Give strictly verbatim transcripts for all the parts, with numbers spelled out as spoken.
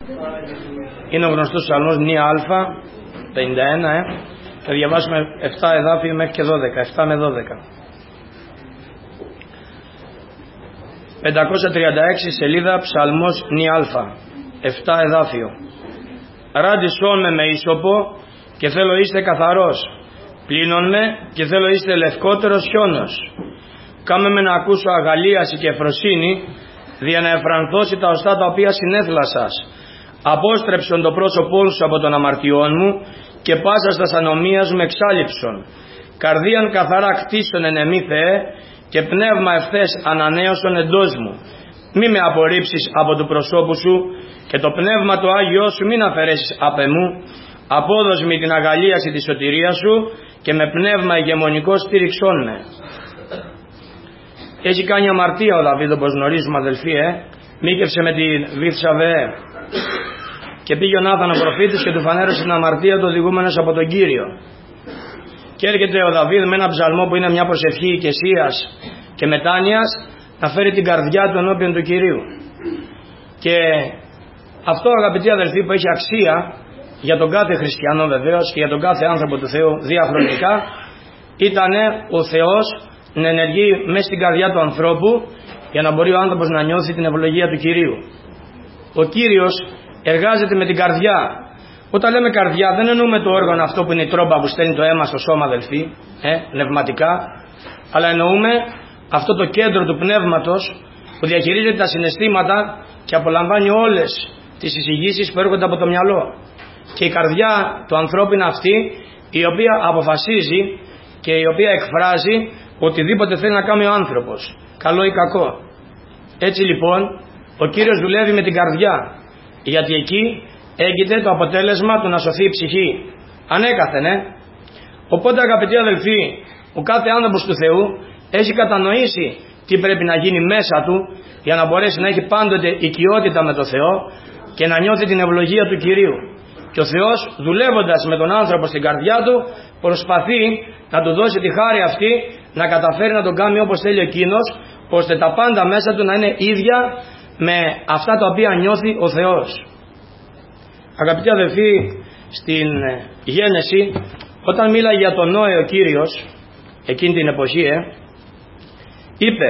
Είναι ο γνωστός ψαλμός Μνήα Α, πενήντα ένα, ε. Θα διαβάσουμε επτά εδάφια μέχρι και δώδεκα, επτά με δώδεκα. πεντακόσια τριάντα έξι σελίδα, ψαλμός Μνήα Α, επτά εδάφιο. Ράντισόν με με ίσωπο και θέλω είστε καθαρός. Πλύνον με και θέλω είστε λευκότερος χιόνος. Κάμε με να ακούσω αγαλίαση και ευφροσύνη, δια να εφρανθώσει τα οστά τα οποία συνέθλα σας. Απόστρεψον το πρόσωπό σου από των αμαρτιών μου και πάσα στα ανομίας μου εξάλληψον. Καρδίαν καθαρά κτίσον εν εμή Θεέ και πνεύμα ευθές ανανέωσον εντός μου. Μη με απορρίψεις από του προσώπου σου και το πνεύμα το Άγιό σου μην αφαιρέσεις απ' εμού. Απόδος μη την αγαλίαση της σωτηρίας σου και με πνεύμα ηγεμονικό στήριξόν με. Έχει κάνει αμαρτία ο Δαβίδ, όπως γνωρίζουμε αδελφοί, ε. Μίκευσε με τη Βηθσαβέ και πήγε ο Νάθαν ο προφήτης και του φανέρωσε την αμαρτία του οδηγούμενος από τον Κύριο. Και έρχεται ο Δαβίδ με ένα ψαλμό που είναι μια προσευχή οικεσίας και μετάνοιας να φέρει την καρδιά του ενώπιον του Κυρίου. Και αυτό, αγαπητοί αδελφοί, που έχει αξία για τον κάθε χριστιανό βεβαίως και για τον κάθε άνθρωπο του Θεού διαχρονικά, ήταν ο Θεός να ενεργεί μέσα στην καρδιά του ανθρώπου για να μπορεί ο άνθρωπος να νιώθει την ευλογία του Κυρίου. Ο Κύριος εργάζεται με την καρδιά. Όταν λέμε καρδιά δεν εννοούμε το όργανο αυτό που είναι η τρόμπα που στέλνει το αίμα στο σώμα, αδελφοί, ε, πνευματικά, αλλά εννοούμε αυτό το κέντρο του πνεύματος που διαχειρίζεται τα συναισθήματα και απολαμβάνει όλες τις εισηγήσεις που έρχονται από το μυαλό. Και η καρδιά του ανθρώπου είναι αυτή η οποία αποφασίζει και η οποία εκφράζει οτιδήποτε θέλει να κάνει ο άνθρωπος, καλό ή κακό. Έτσι λοιπόν ο Κύριος δουλεύει με την καρδιά, γιατί εκεί έγκυται το αποτέλεσμα του να σωθεί η ψυχή ανέκαθεν, ε. Οπότε, αγαπητοί αδελφοί, ο κάθε άνθρωπος του Θεού έχει κατανοήσει τι πρέπει να γίνει μέσα του για να μπορέσει να έχει πάντοτε οικειότητα με το Θεό και να νιώθει την ευλογία του Κυρίου. Και ο Θεός, δουλεύοντας με τον άνθρωπο στην καρδιά του, προσπαθεί να του δώσει τη χάρη αυτή να καταφέρει να τον κάνει όπως θέλει εκείνος, ώστε τα πάντα μέσα του να είναι ίδια με αυτά τα οποία νιώθει ο Θεός. Αγαπητοί αδελφοί, στην Γένεση, όταν μίλαγε για τον Νόε ο Κύριος, εκείνη την εποχή, ε, είπε: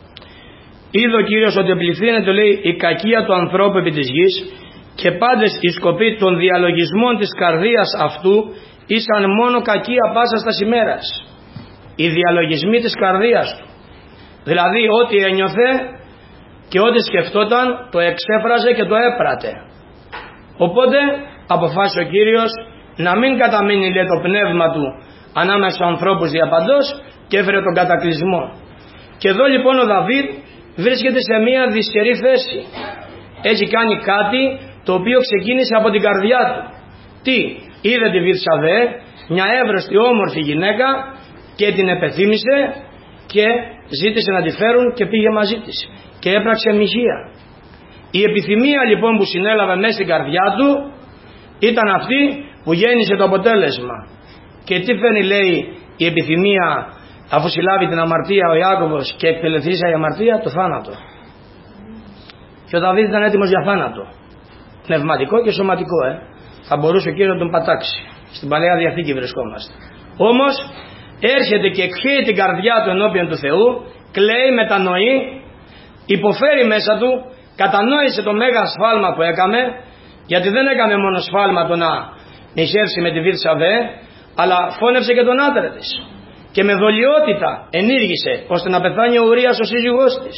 είδε ο Κύριος ότι πληθύνεται, λέει, η κακία του ανθρώπου επί της γης και πάντες οι σκοποί των διαλογισμών της καρδίας αυτού ήσαν μόνο κακία πάσα στα ημέρας. Οι διαλογισμοί της καρδίας του, δηλαδή ό,τι ένιωθε και ό,τι σκεφτόταν το εξέφραζε και το έπρατε. Οπότε αποφάσισε ο Κύριος να μην καταμείνει, λέει, το πνεύμα του ανάμεσα στους ανθρώπους διαπαντός και έφερε τον κατακλυσμό. Και εδώ λοιπόν ο Δαβίδ βρίσκεται σε μια δυσχερή θέση. Έχει κάνει κάτι το οποίο ξεκίνησε από την καρδιά του. Τι? Είδε τη Βηθσαβέ, μια εύρωστη όμορφη γυναίκα, και την επεθύμησε και ζήτησε να τη φέρουν και πήγε μαζί της και έπραξε μοιχεία. Η επιθυμία λοιπόν που συνέλαβε μέσα στην καρδιά του ήταν αυτή που γέννησε το αποτέλεσμα. Και τι φέρνει, λέει, η επιθυμία αφού συλλάβει την αμαρτία ο Ιάκωβος και εκτελεστήσα η αμαρτία? Το θάνατο. Και ο Δαβίδ ήταν έτοιμος για θάνατο, πνευματικό και σωματικό, ε. θα μπορούσε ο Κύριος να τον πατάξει. Στην Παλαιά Διαθήκη βρισκόμαστε. Όμως έρχεται και εκχέει την καρδιά του ενώπιον του Θεού, κλαίει, μετανοεί, υποφέρει μέσα του, κατανόησε το μέγα σφάλμα που έκαμε, γιατί δεν έκαμε μόνο σφάλμα το να νηχεύσει με τη Βηθσαβέ, αλλά φώνευσε και τον άντρα της και με δολιότητα ενήργησε ώστε να πεθάνει ο Ουρίας ο σύζυγός της.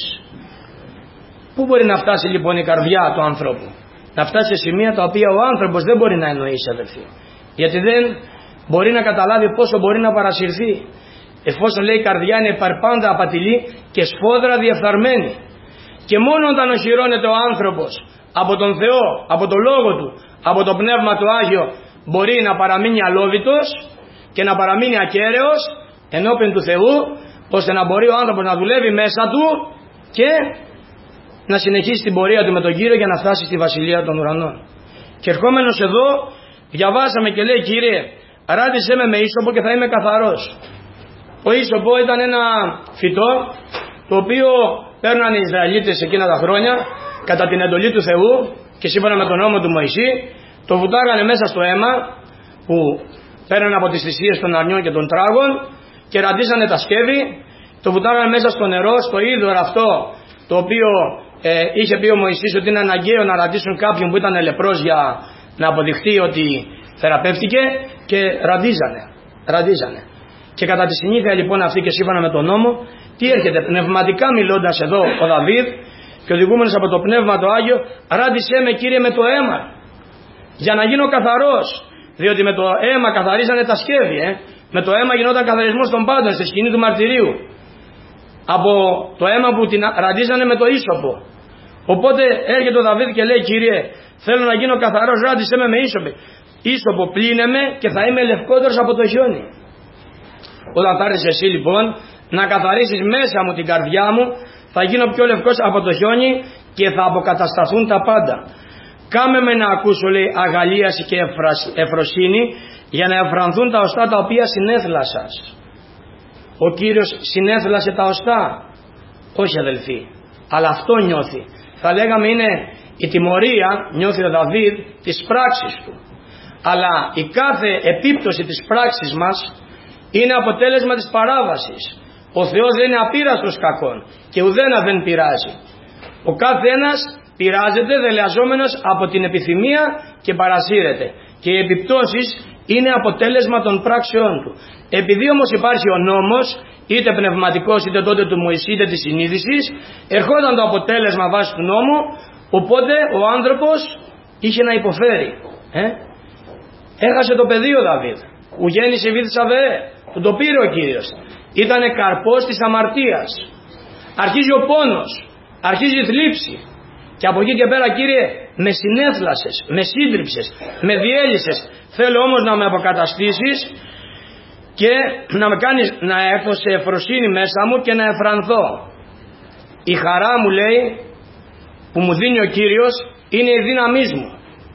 Πού μπορεί να φτάσει λοιπόν η καρδιά του ανθρώπου? Να φτάσει σε σημεία τα οποία ο άνθρωπος δεν μπορεί να εννοήσει, αδελφοί, γιατί δεν μπορεί να καταλάβει πόσο μπορεί να παρασυρθεί, εφόσον, λέει, η καρδιά είναι παρπάντα απατηλή και σφόδρα διεφθαρμένη. Και μόνο όταν οχυρώνεται ο άνθρωπος από τον Θεό, από τον Λόγο του, από το Πνεύμα του Άγιο, μπορεί να παραμείνει αλόβητος και να παραμείνει ακέραιος ενώπιον του Θεού, ώστε να μπορεί ο άνθρωπος να δουλεύει μέσα του και να συνεχίσει την πορεία του με τον Κύριο για να φτάσει στη Βασιλεία των Ουρανών. Και ερχόμενος εδώ διαβάσαμε και λέει: Κύριε, ράντισέ με με ίσωπο και θα είμαι καθαρός. Ο ίσωπο ήταν ένα φυτό το οποίο παίρναν οι Ισραηλίτες εκείνα τα χρόνια κατά την εντολή του Θεού και σύμφωνα με τον νόμο του Μωυσή το βουτάγανε μέσα στο αίμα που πέραν από τις θυσίες των αρνιών και των τράγων και ραντίζανε τα σκεύη, το βουτάγανε μέσα στο νερό, στο είδωρο αυτό το οποίο ε, είχε πει ο Μωυσής ότι είναι αναγκαίο να ραντίσουν κάποιον που ήταν λεπρός για να αποδειχτεί ότι θεραπεύτηκε, και ραντίζανε, ραντίζανε. Και κατά τη συνήθεια λοιπόν αυτή και σύμφωνα με τον νόμο, τι έρχεται πνευματικά μιλώντας εδώ ο Δαβίδ και οδηγούμενος από το Πνεύμα το Άγιο, ράντισέ με Κύριε με το αίμα για να γίνω καθαρός, διότι με το αίμα καθαρίζανε τα σκεύη, ε? με το αίμα γινόταν καθαρισμός των πάντων στη σκηνή του μαρτυρίου, από το αίμα που την ραντίζανε με το ίσωπο. Οπότε έρχεται ο Δαβίδ και λέει, Κύριε, θέλω να γίνω καθαρός, ράντισέ με με ίσωπο. Ίσωπο πλύνε με και θα είμαι λευκότερος από το χιόνι. Όταν θα έρθεις εσύ λοιπόν να καθαρίσεις μέσα μου την καρδιά μου, θα γίνω πιο λευκός από το χιόνι και θα αποκατασταθούν τα πάντα. Κάμε με να ακούσω, λέει, αγαλίαση και ευφροσύνη, για να ευφρανθούν τα οστά τα οποία συνέθλασας. Ο Κύριος συνέθλασε τα οστά? Όχι αδελφοί, αλλά αυτό νιώθει. Θα λέγαμε είναι η τιμωρία, νιώθει ο Δαβίδ, της πράξης του. Αλλά η κάθε επίπτωση της πράξης μας είναι αποτέλεσμα της παράβασης. Ο Θεός δεν είναι απείραστος κακών και ουδένα δεν πειράζει. Ο κάθε ένας πειράζεται δελεαζόμενος από την επιθυμία και παρασύρεται. Και οι επιπτώσεις είναι αποτέλεσμα των πράξεών του. Επειδή όμως υπάρχει ο νόμος, είτε πνευματικός είτε τότε του Μωυσή είτε της συνείδησης, ερχόταν το αποτέλεσμα βάσει του νόμου, οπότε ο άνθρωπος είχε να υποφέρει. Ε? Έχασε το παιδί ο Δαβίδ. Ου γέννησε Βήθσαβε, που το πήρε ο Κύριος. Ήτανε καρπός της αμαρτίας. Αρχίζει ο πόνος, αρχίζει η θλίψη. Και από εκεί και πέρα, Κύριε, με συνέθλασες, με σύντριψες, με διέλυσες. Θέλω όμως να με αποκαταστήσεις και να με κάνεις να έρθω σε ευφροσύνη μέσα μου και να εφρανθώ. Η χαρά μου, λέει, που μου δίνει ο Κύριος είναι η δύναμή μου.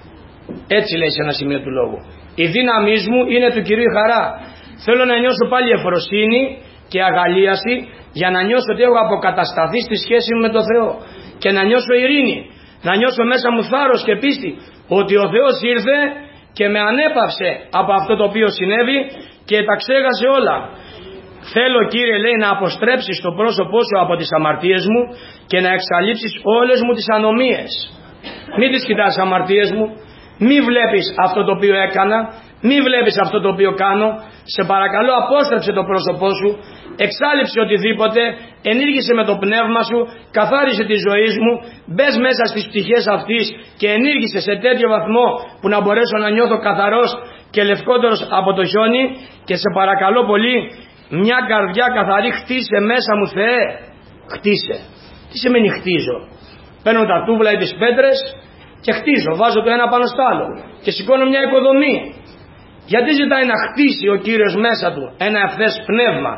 Έτσι λέει σε ένα σημείο του λόγου. Η δύναμή μου είναι του Κυρίου χαρά. Θέλω να νιώσω πάλι ευφροσύνη και αγαλίαση, για να νιώσω ότι έχω αποκατασταθεί στη σχέση μου με τον Θεό, και να νιώσω ειρήνη, να νιώσω μέσα μου θάρρος και πίστη ότι ο Θεός ήρθε και με ανέπαυσε από αυτό το οποίο συνέβη και τα ξέχασε όλα. Θέλω, Κύριε, λέει, να αποστρέψεις το πρόσωπό σου από τις αμαρτίες μου και να εξαλείψεις όλες μου τις ανομίες. Μην τις κοιτάς αμαρτίες μου, μη βλέπεις αυτό το οποίο έκανα, μη βλέπεις αυτό το οποίο κάνω. Σε παρακαλώ, απόστρεψε το πρόσωπό σου, εξάλειψε οτιδήποτε, ενήργησε με το πνεύμα σου, καθάρισε τη ζωή μου, μπες μέσα στις πτυχές αυτής και ενήργησε σε τέτοιο βαθμό που να μπορέσω να νιώθω καθαρός και λευκότερος από το χιόνι. Και σε παρακαλώ πολύ, μια καρδιά καθαρή χτίσε μέσα μου, Θεέ, χτίσε. Τι σημαίνει χτίζω? Παίρνω τα τούβλα ή τις πέτρες και χτίζω, βάζω το ένα πάνω στο άλλο και σηκώνω μια οικοδομή. Γιατί ζητάει να χτίσει ο Κύριος μέσα του ένα ευθές πνεύμα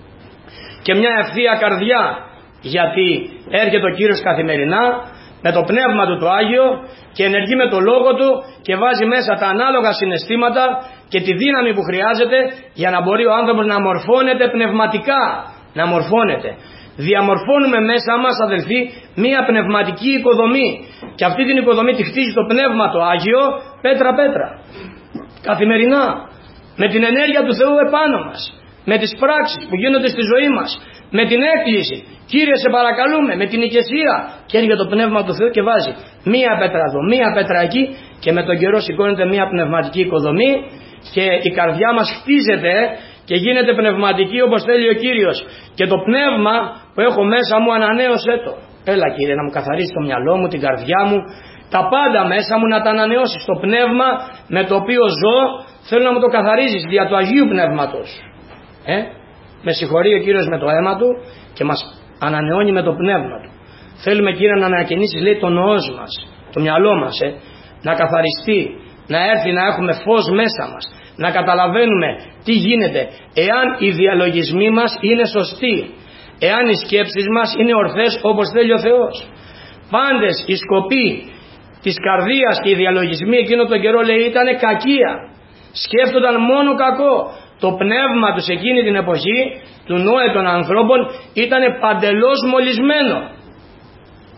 και μια ευθεία καρδιά? Γιατί έρχεται ο Κύριος καθημερινά με το πνεύμα του το Άγιο και ενεργεί με το λόγο του και βάζει μέσα τα ανάλογα συναισθήματα και τη δύναμη που χρειάζεται για να μπορεί ο άνθρωπος να μορφώνεται πνευματικά, να μορφώνεται. Διαμορφώνουμε μέσα μας, αδελφοί, μία πνευματική οικοδομή, και αυτή την οικοδομή τη χτίζει το πνεύμα το Άγιο πέτρα πέτρα, καθημερινά, με την ενέργεια του Θεού επάνω μας, με τις πράξεις που γίνονται στη ζωή μας, με την έκκληση, Κύριε σε παρακαλούμε, με την οικεσία, και έρχεται το πνεύμα του Θεού και βάζει μία πέτρα εδώ, μία πέτρα εκεί, και με τον καιρό σηκώνεται μία πνευματική οικοδομή και η καρδιά μας χτίζεται και γίνεται πνευματική όπως θέλει ο Κύριος. Και το πνεύμα που έχω μέσα μου, ανανέωσέ το. Έλα, Κύριε, να μου καθαρίσει το μυαλό μου, την καρδιά μου, τα πάντα μέσα μου να τα ανανεώσεις. Το πνεύμα με το οποίο ζω θέλω να μου το καθαρίζεις δια του Αγίου Πνεύματος. Ε? Με συγχωρεί ο Κύριος με το αίμα του και μας ανανεώνει με το πνεύμα του. Θέλουμε, Κύριε, να ανακαινήσεις, λέει, το νοός μας, το μυαλό μας, ε? να καθαριστεί, να έρθει να έχουμε φως μέσα μας, να καταλαβαίνουμε τι γίνεται, εάν οι διαλογισμοί μας είναι σωστοί, εάν οι σκέψεις μας είναι ορθές όπως θέλει ο Θεός. Πάντες οι σκοποί της καρδίας και οι διαλογισμοί εκείνο τον καιρό, λέει, ήταν κακία. Σκέφτονταν μόνο κακό. Το πνεύμα τους εκείνη την εποχή, του Νόε των ανθρώπων, ήταν παντελώς μολυσμένο.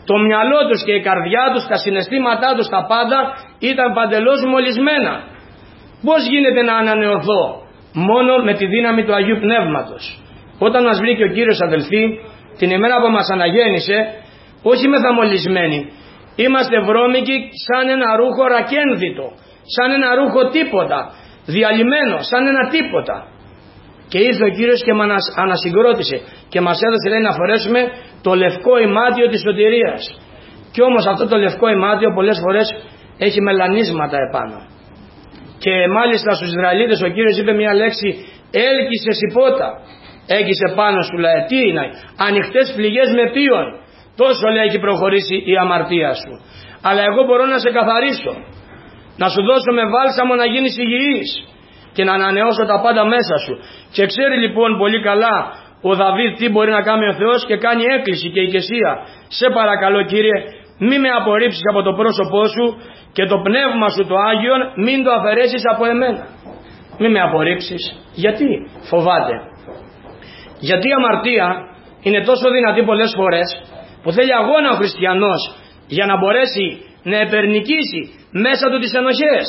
Το μυαλό τους και η καρδιά τους, τα συναισθήματά τους, τα πάντα ήταν παντελώς μολυσμένα. Πώς γίνεται να ανανεωθώ? Μόνο με τη δύναμη του Αγίου Πνεύματος. Όταν μας βρήκε ο Κύριος, αδελφοί, την ημέρα που μας αναγέννησε, όχι μεθαμολυσμένοι, είμαστε βρώμικοι σαν ένα ρούχο ρακένδυτο, σαν ένα ρούχο τίποτα, διαλυμένο, σαν ένα τίποτα. Και ήρθε ο Κύριος και μας ανασυγκρότησε και μας έδωσε, λέει, να φορέσουμε το λευκό ημάτιο της σωτηρίας. Και όμως αυτό το λευκό ημάτιο πολλές φορές έχει μελανίσματα επάνω. Και μάλιστα στους Ισραηλίτες ο Κύριος είπε μια λέξη, έλκυσε σιπότα. Έγκυσε πάνω σου, λέει, τι είναι, ανοιχτές πληγές με πίον. Τόσο, λέει, έχει προχωρήσει η αμαρτία σου. Αλλά εγώ μπορώ να σε καθαρίσω, να σου δώσω με βάλσαμο να γίνεις υγιής και να ανανεώσω τα πάντα μέσα σου. Και ξέρει λοιπόν πολύ καλά ο Δαβίδ τι μπορεί να κάνει ο Θεός και κάνει έκκληση και οικεσία. Σε παρακαλώ, Κύριε, μη με απορρίψεις από το πρόσωπό σου και το πνεύμα σου το Άγιον μην το αφαιρέσεις από εμένα. Μη με απορρίψεις. Γιατί? Φοβάται. Γιατί η αμαρτία είναι τόσο δυνατή πολλές φορές που θέλει αγώνα ο χριστιανός για να μπορέσει να επερνικήσει μέσα του τις ενοχές.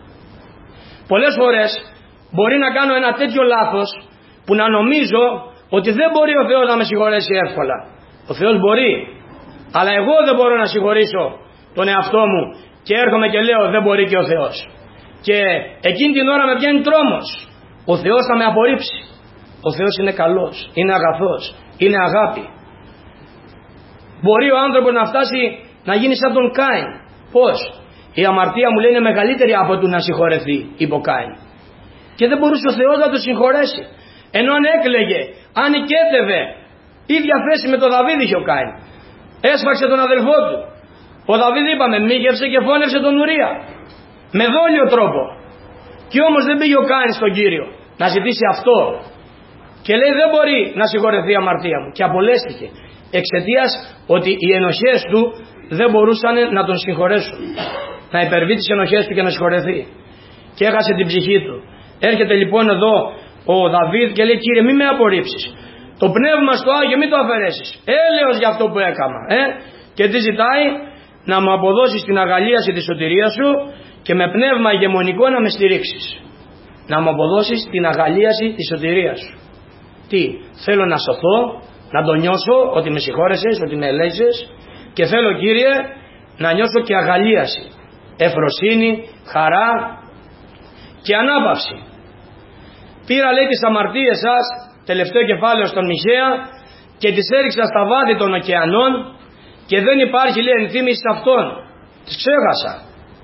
Πολλές φορές μπορεί να κάνω ένα τέτοιο λάθος που να νομίζω ότι δεν μπορεί ο Θεός να με συγχωρέσει εύκολα. Ο Θεός μπορεί, αλλά εγώ δεν μπορώ να συγχωρήσω τον εαυτό μου και έρχομαι και λέω δεν μπορεί και ο Θεός. Και εκείνη την ώρα με πιάνει τρόμος. Ο Θεός θα με απορρίψει. Ο Θεός είναι καλός, είναι αγαθός, είναι αγάπη. Μπορεί ο άνθρωπος να φτάσει να γίνει σαν τον Κάιν. Πώς? Η αμαρτία, μου λέει, είναι μεγαλύτερη από του να συγχωρεθεί, είπε ο Κάιν. Και δεν μπορούσε ο Θεός να το συγχωρέσει. Ενώ αν έκλαιγε, αν οικέτευε, ίδια θέση με τον Δαβίδ είχε ο Κάιν. Έσφαξε τον αδελφό του. Ο Δαβίδ, είπαμε, μίγευσε και φώνευσε τον Ουρία. Με δόλιο τρόπο. Και όμως δεν πήγε ο Κάιν στον Κύριο να ζητήσει αυτό. Και λέει δεν μπορεί να συγχωρεθεί η αμαρτία μου. Και απολέστηκε. Εξαιτίας ότι οι ενοχές του δεν μπορούσαν να τον συγχωρέσουν. Να υπερβεί τις ενοχές του και να συγχωρεθεί. Και έχασε την ψυχή του. Έρχεται λοιπόν εδώ ο Δαβίδ και λέει Κύριε μη με απορρίψεις. Το πνεύμα στο Άγιο μην το αφαιρέσεις. Έλεος για αυτό που έκανα. Ε? Και τι ζητάει? Να μου αποδώσεις την αγαλίαση της σωτηρίας σου και με πνεύμα ηγεμονικό να με στηρίξεις. Να μου αποδώσεις την αγαλίαση της σωτηρίας σου. Τι? Θέλω να σωθώ, να το νιώσω ότι με συγχώρεσες, ότι με ελέησες και θέλω Κύριε να νιώσω και αγαλίαση, ευφροσύνη, χαρά και ανάπαυση. Πήρα λέει τις αμαρτίες σας, τελευταίο κεφάλαιο στον Μιχαία, και τις έριξα στα βάθη των ωκεανών και δεν υπάρχει λέει ενθύμηση αυτών. Τις ξέχασα.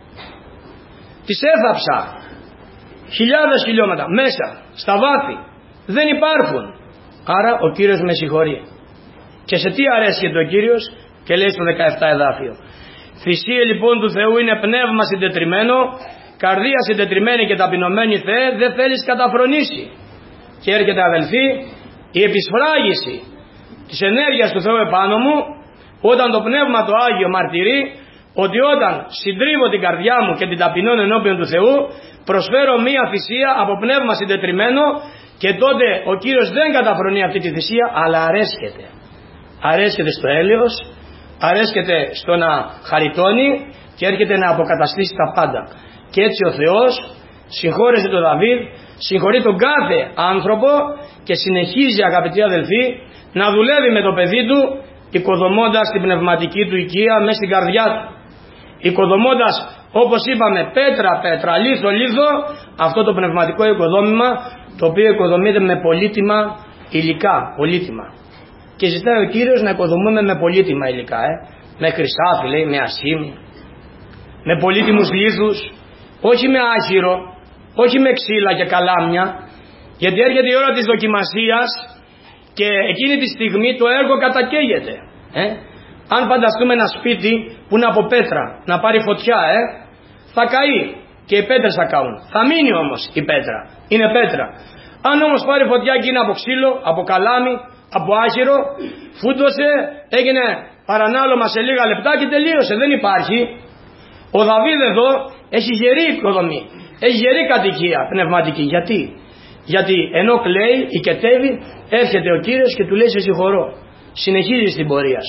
Τις έθαψα. Χιλιάδες χιλιόμετρα μέσα, στα βάθη. Δεν υπάρχουν. Άρα ο Κύριος με συγχωρεί. Και σε τι αρέσκεται ο Κύριος? Και λέει στο δεκαεπτά εδάφιο. Θυσία λοιπόν του Θεού είναι πνεύμα συντετριμμένο, καρδία συντετριμένη και ταπεινωμένη Θεέ, δεν θέλεις καταφρονήσει. Και έρχεται αδελφοί η επισφράγιση της ενέργειας του Θεού επάνω μου, όταν το Πνεύμα το Άγιο μαρτυρεί ότι όταν συντρίβω την καρδιά μου και την ταπεινώνω ενώπιον του Θεού, προσφέρω μία θυσία από πνεύμα συντετριμένο και τότε ο Κύριος δεν καταφρονεί αυτή τη θυσία, αλλά αρέσκεται. Αρέσκεται στο έλεος, αρέσκεται στο να χαριτώνει και έρχεται να αποκαταστήσει τα πάντα. Και έτσι ο Θεός συγχώρεσε τον Δαβίδ, συγχωρεί τον κάθε άνθρωπο και συνεχίζει αγαπητοί αδελφοί να δουλεύει με το παιδί του, οικοδομώντας την πνευματική του οικία μέσα στην καρδιά του. Οικοδομώντας, όπως είπαμε, πέτρα πέτρα, λίθο λίθο, αυτό το πνευματικό οικοδόμημα, το οποίο οικοδομείται με πολύτιμα υλικά, πολύτιμα. Και ζητάει ο Κύριος να οικοδομούμε με πολύτιμα υλικά, ε? με χρυσάφι, λέει, με ασήμι, με πολύτιμους λίθους, όχι με άχυρο, όχι με ξύλα και καλάμια, γιατί έρχεται η ώρα της δοκιμασίας και εκείνη τη στιγμή το έργο κατακαίγεται. Ε? Αν φανταστούμε ένα σπίτι που είναι από πέτρα, να πάρει φωτιά, ε? θα καεί και οι πέτρες θα καούν. Θα μείνει όμως η πέτρα, είναι πέτρα. Αν όμως πάρει φωτιά και είναι από ξύλο, από καλάμι, από άχυρο, φούντωσε, έγινε παρανάλωμα σε λίγα λεπτά και τελείωσε, δεν υπάρχει. Ο Δαβίδ εδώ έχει γερή οικοδομή, έχει γερή κατοικία πνευματική. Γιατί? Γιατί ενώ κλαίει, οικετεύει, έρχεται ο Κύριος και του λέει σε συγχωρώ. Συνεχίζεις την πορεία σου.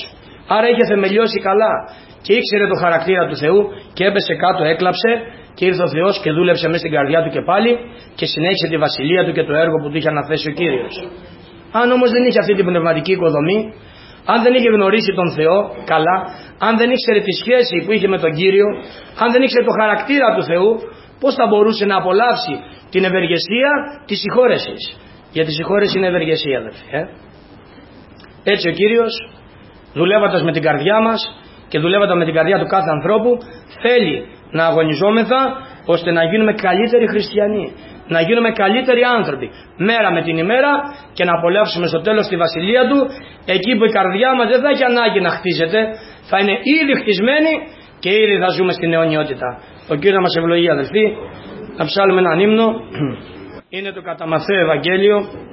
Άρα είχε θεμελιώσει καλά και ήξερε το χαρακτήρα του Θεού και έπεσε κάτω, έκλαψε και ήρθε ο Θεός και δούλεψε μέσα στην καρδιά του και πάλι και συνέχισε τη βασιλεία του και το έργο που του είχε αναθέσει ο Κύριος. Αν όμως δεν είχε αυτή την πνευματική οικοδομή, αν δεν είχε γνωρίσει τον Θεό καλά, αν δεν ήξερε τη σχέση που είχε με τον Κύριο, αν δεν ήξερε το χαρακτήρα του Θεού, πώς θα μπορούσε να απολαύσει την ευεργεσία της συγχώρεσης? Γιατί η συγχώρεση είναι ευεργεσία, αδελφοί. Ε? Έτσι ο Κύριος, δουλεύοντας με την καρδιά μας και δουλεύοντας με την καρδιά του κάθε ανθρώπου, θέλει να αγωνιζόμεθα ώστε να γίνουμε καλύτεροι χριστιανοί, να γίνουμε καλύτεροι άνθρωποι μέρα με την ημέρα και να απολαύσουμε στο τέλος τη βασιλεία του, εκεί που η καρδιά μας δεν θα έχει ανάγκη να χτίζεται, θα είναι ήδη χτισμένη και ήδη θα ζούμε στην αιωνιότητα. Ο Κύριος να μας ευλογεί, αδελφοί. Να ψάλουμε έναν ύμνο. Είναι το κατά Μαθαίο Ευαγγέλιο,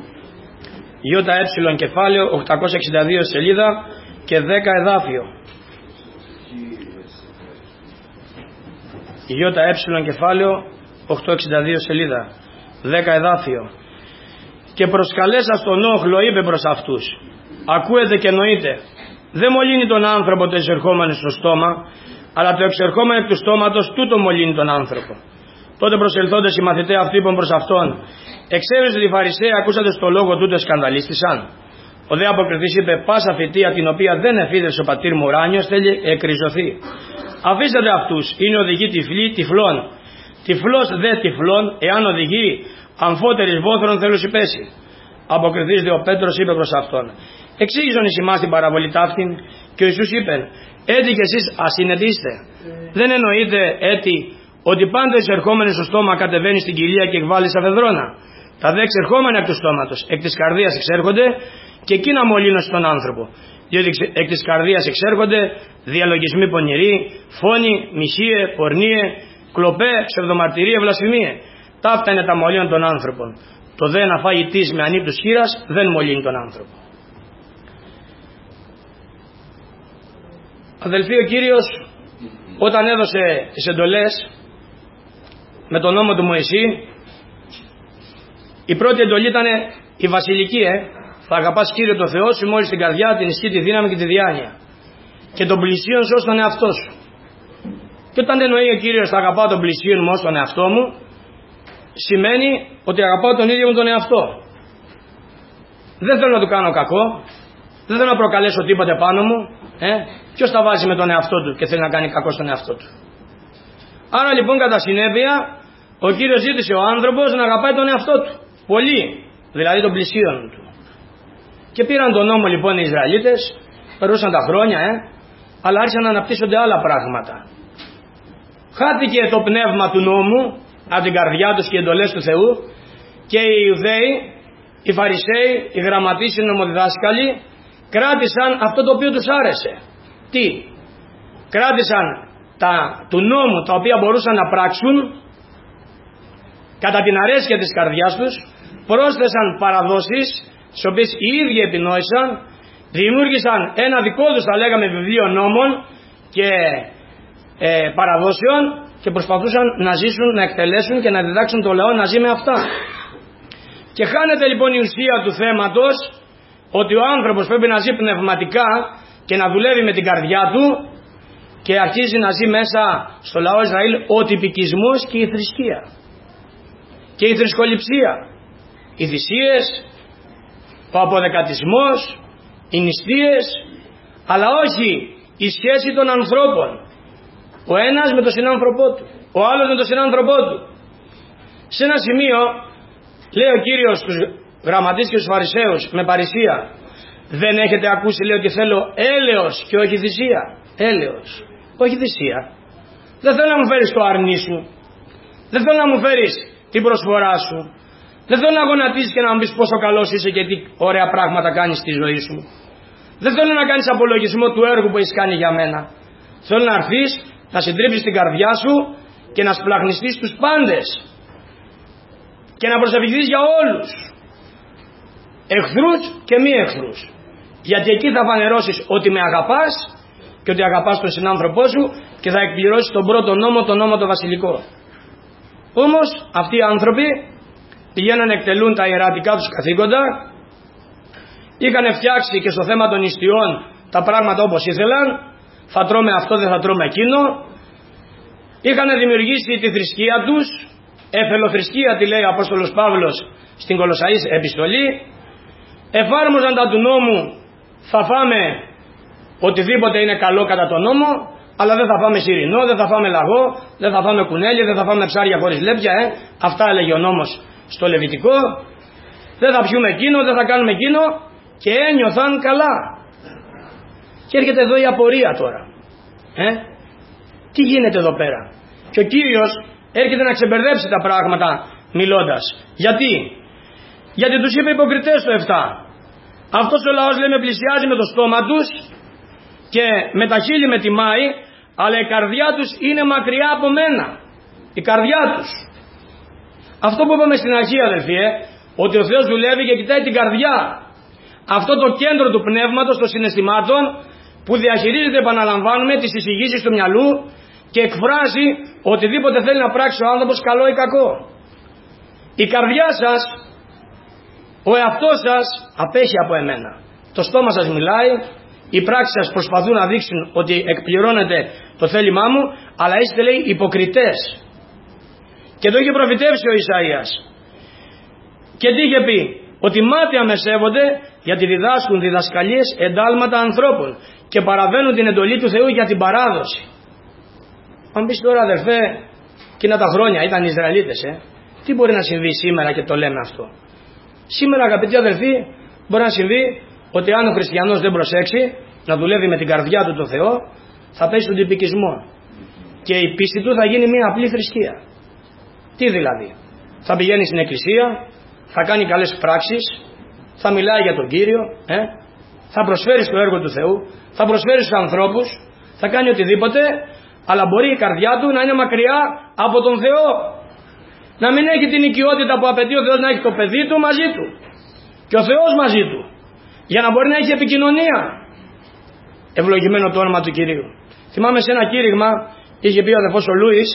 ΙΕ κεφάλαιο, οκτακόσια εξήντα δύο σελίδα και δέκα εδάφιο. ΙΕ κεφάλαιο, οκτακόσια εξήντα δύο σελίδα, δέκα εδάφιο. Και προσκαλέσα στον όχλο, είπε προς αυτούς, ακούετε και εννοείτε, δεν μολύνει τον άνθρωπο το εισερχόμενο στο στόμα, αλλά το εξερχόμενο εκ του στόματος τούτο μολύνει τον άνθρωπο. Τότε προσελθόντες οι μαθητές αυτοί είπαν προς αυτόν, εξαίρεσαι ότι οι Φαρισαίοι ακούσατε στο λόγο τούτο σκανδαλίστησαν. Ο δε αποκριθής είπε, πάσα θητεία την οποία δεν εφίδευσε ο πατήρ μου ουράνιος θέλει εκριζωθεί. Αφήσατε αυτούς, είναι οδηγοί τυφλοί τυφλών. Τυφλός δε τυφλών, εάν οδηγεί αμφότερης βόθρων θέλουν πέσει. Αποκριθής δε ο Πέτρος είπε προς αυτόν, εξήγησον εις ημάς την παραβολή ταύτην, και ο Ιησούς είπε, έτι κι εσείς ασύνετοι είστε. Δεν εννοείτε έτι ότι πάντα εισερχόμενοι στο στόμα κατεβαίνει στην κοιλία και εκβάλλει στα φεδρώνα. Τα δε εξερχόμενα εκ του στόματος, εκ της καρδίας εξέρχονται και εκείνα μολύνουν στον άνθρωπο. Διότι εκ της καρδίας εξέρχονται διαλογισμοί πονηροί, φόνοι, μοιχείε, πορνείε, κλοπέ, ψευδομαρτυρίε, βλασφημίε. Ταύτα είναι τα μολύνων των άνθρωπων. Το δε να φάει ητής με ανύπτους χείρας δεν μολύνει τον άνθρωπο. Αδελφοί, ο Κύριος όταν έδωσε τις εντολές με τον νόμο του Μωυσή, η πρώτη εντολή ήταν η βασιλική, ε. θα αγαπάς Κύριο το Θεό σου με όλη την καρδιά, την ισχύ, τη δύναμη και τη διάνοια και τον πλησίον σου ως τον εαυτό σου. Και όταν εννοεί ο Κύριος θα αγαπάω τον πλησίον μου ως τον εαυτό μου, σημαίνει ότι αγαπάω τον ίδιο μου τον εαυτό. Δεν θέλω να του κάνω κακό, δεν θέλω να προκαλέσω τίποτε πάνω μου. Ε? Ποιος τα βάζει με τον εαυτό του και θέλει να κάνει κακό στον εαυτό του? Άρα λοιπόν κατά συνέπεια ο Κύριος ζήτησε ο άνθρωπος να αγαπάει τον εαυτό του πολύ, δηλαδή τον πλησίον του. Και πήραν τον νόμο λοιπόν οι Ισραηλίτες, περούσαν τα χρόνια, ε, αλλά άρχισαν να αναπτύσσονται άλλα πράγματα. Χάθηκε το πνεύμα του νόμου από την καρδιά τους και οι εντολές του Θεού και οι Ιουδαίοι, οι Φαρισαίοι, οι γραμματείς, οι νομοδιδάσκαλοι κράτησαν αυτό το οποίο τους άρεσε. Τι? Κράτησαν τα, του νόμου τα οποία μπορούσαν να πράξουν κατά την αρέσκεια της καρδιάς τους, πρόσθεσαν παραδόσεις τις οποίες οι ίδιοι επινόησαν, δημιούργησαν ένα δικό τους θα λέγαμε βιβλίο νόμων και ε, παραδόσεων και προσπαθούσαν να ζήσουν, να εκτελέσουν και να διδάξουν το λαό να ζει με αυτά. Και χάνεται λοιπόν η ουσία του θέματος, ότι ο άνθρωπος πρέπει να ζει πνευματικά και να δουλεύει με την καρδιά του, και αρχίζει να ζει μέσα στο λαό Ισραήλ ο τυπικισμός και η θρησκεία και η θρησκοληψία, οι θυσίες, ο αποδεκατισμός, οι νηστείες, αλλά όχι η σχέση των ανθρώπων, ο ένας με τον συνάνθρωπό του, ο άλλος με τον συνάνθρωπό του. Σε ένα σημείο λέει ο Κύριος στους γραμματείς και στους Φαρισαίους με παρησία, δεν έχετε ακούσει, λέει, ότι θέλω έλεος και όχι θυσία? Έλεος, όχι θυσία. Δεν θέλω να μου φέρεις το αρνί σου, δεν θέλω να μου φέρεις την προσφορά σου, δεν θέλω να γονατίσεις και να μου πεις πόσο καλός είσαι και τι ωραία πράγματα κάνεις στη ζωή σου. Δεν θέλω να κάνεις απολογισμό του έργου που έχεις κάνει για μένα. Θέλω να έρθεις, να συντρίψεις την καρδιά σου και να σπλαχνιστείς τους πάντες και να προσευχηθείς για όλους, εχθρούς και μη εχθρούς, γιατί εκεί θα φανερώσεις ότι με αγαπάς και ότι αγαπάς τον συνάνθρωπό σου και θα εκπληρώσεις τον πρώτο νόμο, τον νόμο το βασιλικό. Όμως αυτοί οι άνθρωποι πηγαίνουν να εκτελούν τα ιερατικά τους καθήκοντα, είχαν φτιάξει και στο θέμα των νηστειών τα πράγματα όπως ήθελαν, θα τρώμε αυτό, δεν θα τρώμε εκείνο. Είχαν δημιουργήσει τη θρησκεία τους, εθελοθρησκεία τη λέει ο Απόστολος Παύλος στην Κολοσσαείς επιστολή. Εφάρμοζαν τα του νόμου, θα φάμε οτιδήποτε είναι καλό κατά τον νόμο, αλλά δεν θα φάμε σιρινό, δεν θα φάμε λαγό, δεν θα φάμε κουνέλι, δεν θα φάμε ψάρια χωρίς λέπια, ε. Αυτά έλεγε ο νόμος στο Λεβιτικό. Δεν θα πιούμε εκείνο, δεν θα κάνουμε εκείνο, και ένιωθαν καλά. Και έρχεται εδώ η απορία τώρα. Ε? Τι γίνεται εδώ πέρα? Και ο Κύριος έρχεται να ξεμπερδέψει τα πράγματα μιλώντας. Γιατί? Γιατί τους είπε υποκριτές το επτά. Αυτός ο λαός, λέμε, πλησιάζει με το στόμα τους και με τα χείλη με τιμάει, αλλά η καρδιά τους είναι μακριά από μένα. Η καρδιά τους. Αυτό που είπαμε στην αρχή, αδελφοί, ε, ότι ο Θεός δουλεύει και κοιτάει την καρδιά. Αυτό το κέντρο του πνεύματος, των συναισθημάτων, που διαχειρίζεται, επαναλαμβάνουμε, τις εισηγήσεις του μυαλού και εκφράζει οτιδήποτε θέλει να πράξει ο άνθρωπος, καλό ή κακό. Η καρδιά σας, ο εαυτός σας απέχει από εμένα. Το στόμα σας μιλάει, οι πράξεις σας προσπαθούν να δείξουν ότι εκπληρώνετε το θέλημά μου, αλλά είστε, λέει, υποκριτές. Και το είχε προφητεύσει ο Ισαΐας. Και τι είχε πει? Ότι μάταια με σέβονται, γιατί διδάσκουν διδασκαλίες εντάλματα ανθρώπων και παραβαίνουν την εντολή του Θεού για την παράδοση. Αν πεις τώρα, αδερφέ, εκείνα τα χρόνια ήταν οι Ισραηλίτες, ε, τι μπορεί να συμβεί σήμερα και το λέμε αυτό? Σήμερα, αγαπητοί αδελφοί, μπορεί να συμβεί ότι αν ο χριστιανός δεν προσέξει να δουλεύει με την καρδιά του το Θεό, θα πέσει στον τυπικισμό και η πίστη του θα γίνει μια απλή θρησκεία. Τι δηλαδή? Θα πηγαίνει στην εκκλησία, θα κάνει καλές πράξεις, θα μιλάει για τον Κύριο, ε? θα προσφέρει στο έργο του Θεού, θα προσφέρει στους ανθρώπους, θα κάνει οτιδήποτε, αλλά μπορεί η καρδιά του να είναι μακριά από τον Θεό. Να μην έχει την οικειότητα που απαιτεί ο Θεός, να έχει το παιδί του μαζί του και ο Θεός μαζί του, για να μπορεί να έχει επικοινωνία. Ευλογημένο το όνομα του Κυρίου. Θυμάμαι σε ένα κήρυγμα, είχε πει ο αδελφός ο Λούις,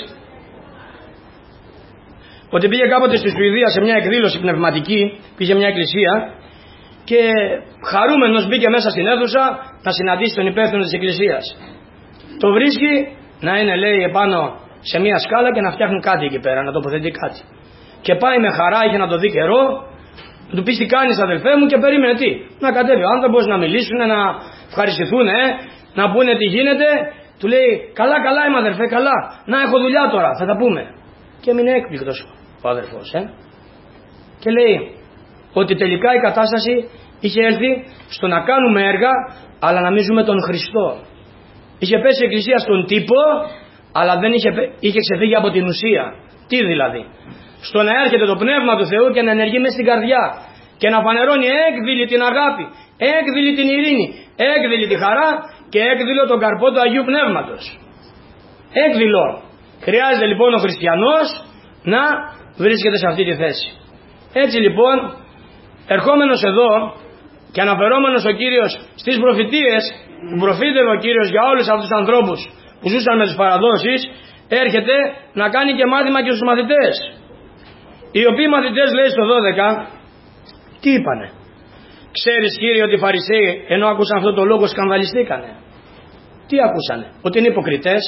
ότι πήγε κάποτε στη Σουηδία σε μια εκδήλωση πνευματική, πήγε μια εκκλησία και χαρούμενος μπήκε μέσα στην αίθουσα να συναντήσει τον υπεύθυνο της εκκλησίας. Το βρίσκει να είναι, λέει, επάνω σε μια σκάλα και να φτιάχνουν κάτι εκεί πέρα, να τοποθετεί κάτι. Και πάει με χαρά, είχε να το δει καιρό, να του πει τι κάνεις, αδελφέ μου, και περίμενε τι? Να κατέβει ο άνθρωπος, να μιλήσουν, να ευχαριστηθούν, ε, να πούνε τι γίνεται. Του λέει, καλά, καλά είμαι αδελφέ, καλά. Να, έχω δουλειά τώρα, θα τα πούμε. Και έμεινε έκπληκτος ο αδελφός, ε. Και λέει ότι τελικά η κατάσταση είχε έλθει στο να κάνουμε έργα, αλλά να μην ζούμε τον Χριστό. Είχε πέσει η εκκλησία στον τύπο, αλλά δεν είχε, είχε ξεφύγει από την ουσία. Τι δηλαδή? Στο να έρχεται το Πνεύμα του Θεού και να ενεργεί μέσα στην καρδιά και να φανερώνει έκδηλη την αγάπη, έκδηλη την ειρήνη, έκδηλη τη χαρά και έκδηλο τον καρπό του Αγίου Πνεύματος. Έκδηλο. Χρειάζεται λοιπόν ο χριστιανός να βρίσκεται σε αυτή τη θέση. Έτσι λοιπόν, ερχόμενος εδώ και αναφερόμενος ο Κύριος στις προφητείες που προφήτευε ο Κύριος για όλους αυτούς τους ανθρώπους που ζούσαν με τις παραδόσεις, έρχεται να κάνει και μάθημα και στους μαθητές. Οι οποίοι μαθητές, λέει στο δώδεκα, τι είπανε? Ξέρεις, Κύριε, ότι οι Φαρισαίοι ενώ άκουσαν αυτό το λόγο σκανδαλιστήκανε? Τι ακούσανε? Ότι είναι υποκριτές,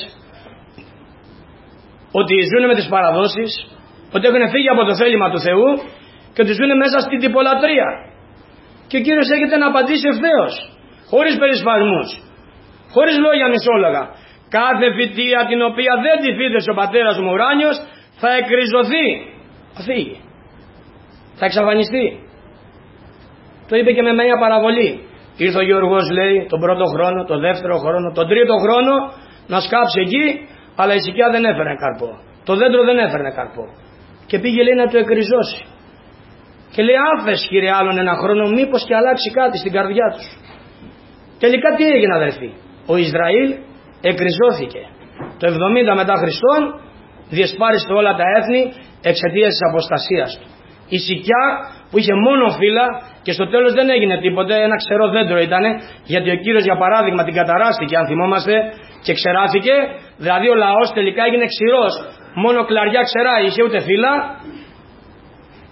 ότι ζουν με τις παραδόσεις, ότι έχουν φύγει από το θέλημα του Θεού και ότι ζουν μέσα στην τυπολατρεία. Και ο Κύριος έρχεται να απαντήσει ευθέως, χωρίς περισπασμούς, χωρίς λόγια μισόλογα. Κάθε φυτεία την οποία δεν τη φύτεσε ο πατέρας μου ουράνιος θα εκριζωθεί, θα φύγει, θα εξαφανιστεί. Το είπε και με μια παραβολή. Ήρθε ο Γεωργός, λέει, τον πρώτο χρόνο, τον δεύτερο χρόνο, τον τρίτο χρόνο να σκάψει εκεί, αλλά η σικιά δεν έφερνε καρπό. Το δέντρο δεν έφερνε καρπό. Και πήγε, λέει, να το εκριζώσει. Και λέει, άφες, κύριε, άλλον ένα χρόνο, μήπως και αλλάξει κάτι στην καρδιά τους. Τελικά τι έγινε, αδερφοί? Ο Ισραήλ εκριζώθηκε. Το εβδομήντα μετά Χριστόν διεσπάρισε όλα τα έθνη εξαιτίας της αποστασίας του. Η σικιά που είχε μόνο φύλλα και στο τέλος δεν έγινε τίποτε, ένα ξερό δέντρο ήτανε, γιατί ο Κύριος για παράδειγμα την καταράστηκε, αν θυμόμαστε, και ξεράθηκε, δηλαδή ο λαός τελικά έγινε ξηρός, μόνο κλαριά ξερά, είχε ούτε φύλλα,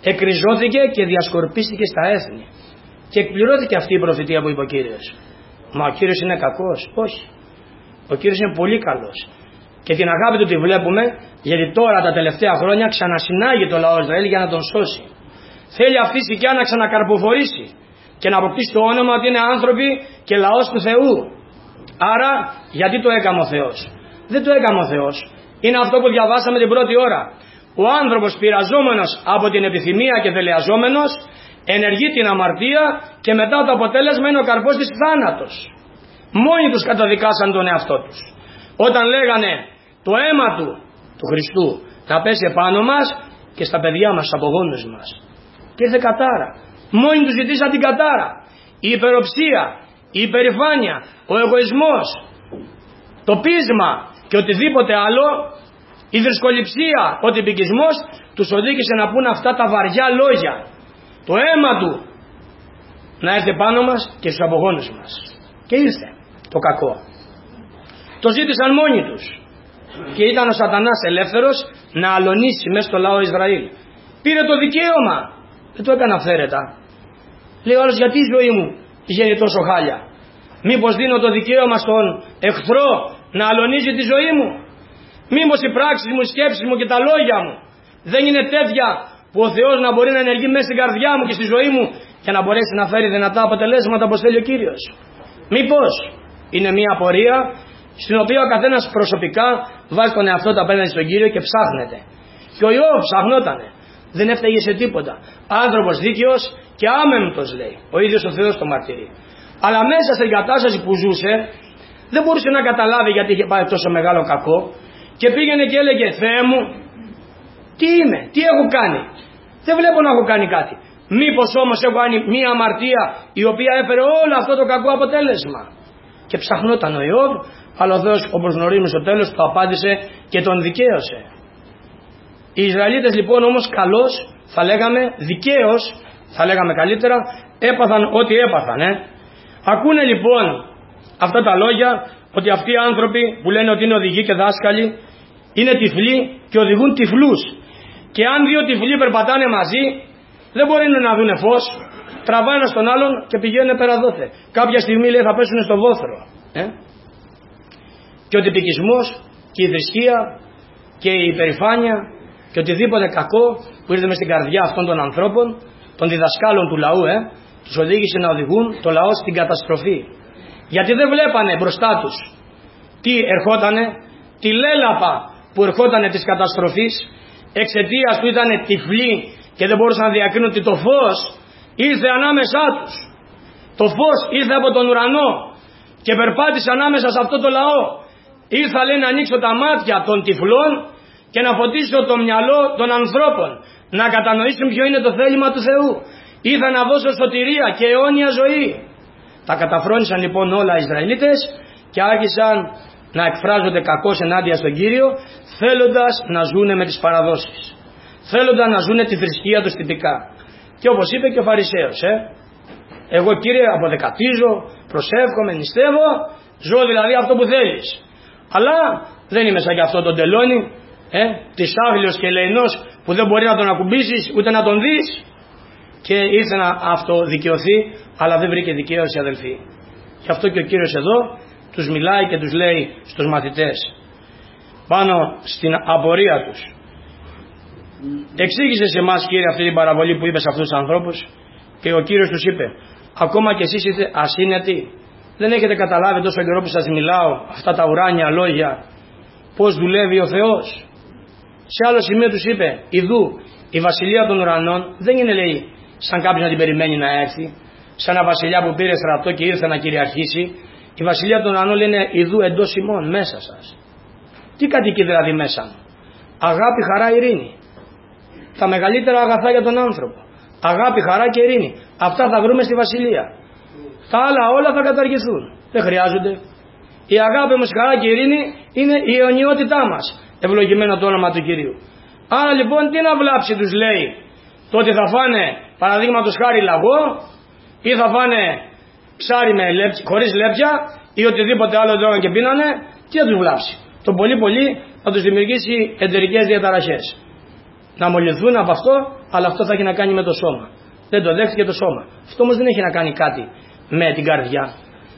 εκριζώθηκε και διασκορπίστηκε στα έθνη. Και εκπληρώθηκε αυτή η προφητεία που είπε ο Κύριος. Μα ο Κύριος είναι κακός? Όχι. Ο Κύριος είναι πολύ καλός. Και την αγάπη του τη βλέπουμε, γιατί τώρα τα τελευταία χρόνια ξανασυνάγει το λαό Ισραήλ για να τον σώσει. Θέλει αυτή η σκιά να ξανακαρποφορήσει και να αποκτήσει το όνομα ότι είναι άνθρωποι και λαός του Θεού. Άρα γιατί το έκαμε ο Θεός? Δεν το έκαμε ο Θεός. Είναι αυτό που διαβάσαμε την πρώτη ώρα. Ο άνθρωπος πειραζόμενος από την επιθυμία και δελεαζόμενος ενεργεί την αμαρτία και μετά το αποτέλεσμα είναι ο καρπός της θάνατος. Μόνοι τους καταδικάσαν τον εαυτό τους. Όταν λέγανε το αίμα του, του Χριστού, να πέσει επάνω μας και στα παιδιά μας, στους απογόνους μας. Και ήρθε κατάρα. Μόνοι τους ζητήσαν την κατάρα. Η υπεροψία, η υπερηφάνεια, ο εγωισμός, το πείσμα και οτιδήποτε άλλο, η δυσκοληψία, ο τυπικισμός τους οδήγησε να πούν αυτά τα βαριά λόγια. Το αίμα του να έρθει πάνω μας και στους απογόνους μας. Και ήρθε το κακό. Το ζήτησαν μόνοι τους. Και ήταν ο σατανάς ελεύθερος να αλωνίσει μέσα στο λαό Ισραήλ. Πήρε το δικαίωμα. Δεν το έκανε αυθαίρετα. Λέει ο άλλος, γιατί η ζωή μου βγαίνει τόσο χάλια? Μήπως δίνω το δικαίωμα στον εχθρό να αλωνίζει τη ζωή μου? Μήπως οι πράξεις μου, οι σκέψεις μου και τα λόγια μου δεν είναι τέτοια που ο Θεός να μπορεί να ενεργεί μέσα στην καρδιά μου και στη ζωή μου και να μπορέσει να φέρει δυνατά αποτελέσματα όπως θέλει ο Κύριος? Μήπως είναι μια απορία στην οποία ο καθένας προσωπικά βάζει τον εαυτό του απέναντι στον Κύριο και ψάχνεται. Και ο Ιώβ ψαχνότανε. Δεν έφταγε σε τίποτα. Άνθρωπος δίκαιος και άμεμπτος, λέει. Ο ίδιος ο Θεός το μαρτυρεί. Αλλά μέσα στην κατάσταση που ζούσε δεν μπορούσε να καταλάβει γιατί είχε πάει τόσο μεγάλο κακό και πήγαινε και έλεγε, Θεέ μου, τι είμαι, τι έχω κάνει? Δεν βλέπω να έχω κάνει κάτι. Μήπως όμως έχω κάνει μία αμαρτία η οποία έφερε όλο αυτό το κακό αποτέλεσμα? Και ψαχνόταν ο Ιώβ, αλλά ο Θεός, όπως γνωρίζουμε στο τέλος, το απάντησε και τον δικαίωσε. Οι Ισραηλίτες λοιπόν όμως καλώς, θα λέγαμε δικαίως, θα λέγαμε καλύτερα, έπαθαν ό,τι έπαθαν. Ε. Ακούνε λοιπόν αυτά τα λόγια, ότι αυτοί οι άνθρωποι που λένε ότι είναι οδηγοί και δάσκαλοι είναι τυφλοί και οδηγούν τυφλούς. Και αν δύο τυφλοί περπατάνε μαζί, δεν μπορεί να δούνε φως, τραβάνε ένα στον άλλον και πηγαίνουν πέρα δόθε. Κάποια στιγμή λέει θα πέσουν στο βόθρο. Ε? Και ο τυπικισμός και η θρησκεία και η υπερηφάνεια και οτιδήποτε κακό που ήρθε μες στην καρδιά αυτών των ανθρώπων, των διδασκάλων του λαού, ε, τους οδήγησε να οδηγούν το λαό στην καταστροφή. Γιατί δεν βλέπανε μπροστά τους τι ερχότανε, τη λέλαπα που ερχότανε της καταστροφής, εξαιτίας που ήταν τυφλοί και δεν μπορούσαν να διακρίνουν ότι το φως ήρθε ανάμεσά τους. Το φως ήρθε από τον ουρανό και περπάτησε ανάμεσα σε αυτό το λαό. Ήρθα, λέει, να ανοίξω τα μάτια των τυφλών και να φωτίσω το μυαλό των ανθρώπων, να κατανοήσουν ποιο είναι το θέλημα του Θεού. Ήρθα να δώσω σωτηρία και αιώνια ζωή. Τα καταφρόνησαν λοιπόν όλα οι Ισραηλίτες και άρχισαν να εκφράζονται κακώς ενάντια στον Κύριο, θέλοντας να ζούνε με τις παραδόσεις, θέλοντας να ζούνε τη θρησκεία τους τυπικά. Και όπως είπε και ο Φαρισαίος, ε, εγώ Κύριε αποδεκατίζω, προσεύχομαι, νηστεύω, ζω δηλαδή αυτό που θέλεις. Αλλά δεν είμαι σαν και αυτό τον τελώνη, ε, της άθλιος και ελεηνός που δεν μπορεί να τον ακουμπήσεις ούτε να τον δεις. Και ήρθε να αυτοδικαιωθεί, αλλά δεν βρήκε δικαίωση, αδελφοί. Γι' αυτό και ο Κύριος εδώ τους μιλάει και τους λέει στους μαθητές πάνω στην απορία τους. Εξήγησε σε εμάς, Κύριε, αυτή την παραβολή που είπε σε αυτούς τους ανθρώπους. Και ο Κύριος τους είπε, ακόμα και εσείς είστε ασύνετοι? Δεν έχετε καταλάβει τόσο καιρό που σας μιλάω αυτά τα ουράνια λόγια, πώς δουλεύει ο Θεός? Σε άλλο σημείο τους είπε, ιδού η βασιλεία των ουρανών δεν είναι, λέει, σαν κάποιος να την περιμένει να έρθει, σαν ένα βασιλιά που πήρε στρατό και ήρθε να κυριαρχήσει. Η βασιλεία των ουρανών λένε ιδού εντός ημών, μέσα σας. Τι κατοικεί δηλαδή μέσα μου? Αγάπη, χαρά, ειρήνη. Τα μεγαλύτερα αγαθά για τον άνθρωπο. Αγάπη, χαρά και ειρήνη. Αυτά θα βρούμε στη βασιλεία. Τα άλλα όλα θα καταργηθούν. Δεν χρειάζονται. Η αγάπη μας, χαρά και ειρήνη είναι η αιωνιότητά μας. Ευλογημένο το όνομα του Κυρίου. Άρα λοιπόν τι να βλάψει τους λέει το ότι θα φάνε παραδείγματος χάρη λαγό ή θα φάνε ψάρι με λέπια, χωρίς λέπια ή οτιδήποτε άλλο τρώγαν και πίνανε? Τι θα τους βλάψει? Το πολύ πολύ θα τους δημιουργήσει εντερικές διαταραχές. Να μολυνθούν από αυτό, αλλά αυτό θα έχει να κάνει με το σώμα. Δεν το δέχτηκε το σώμα. Αυτό όμως δεν έχει να κάνει κάτι με την καρδιά.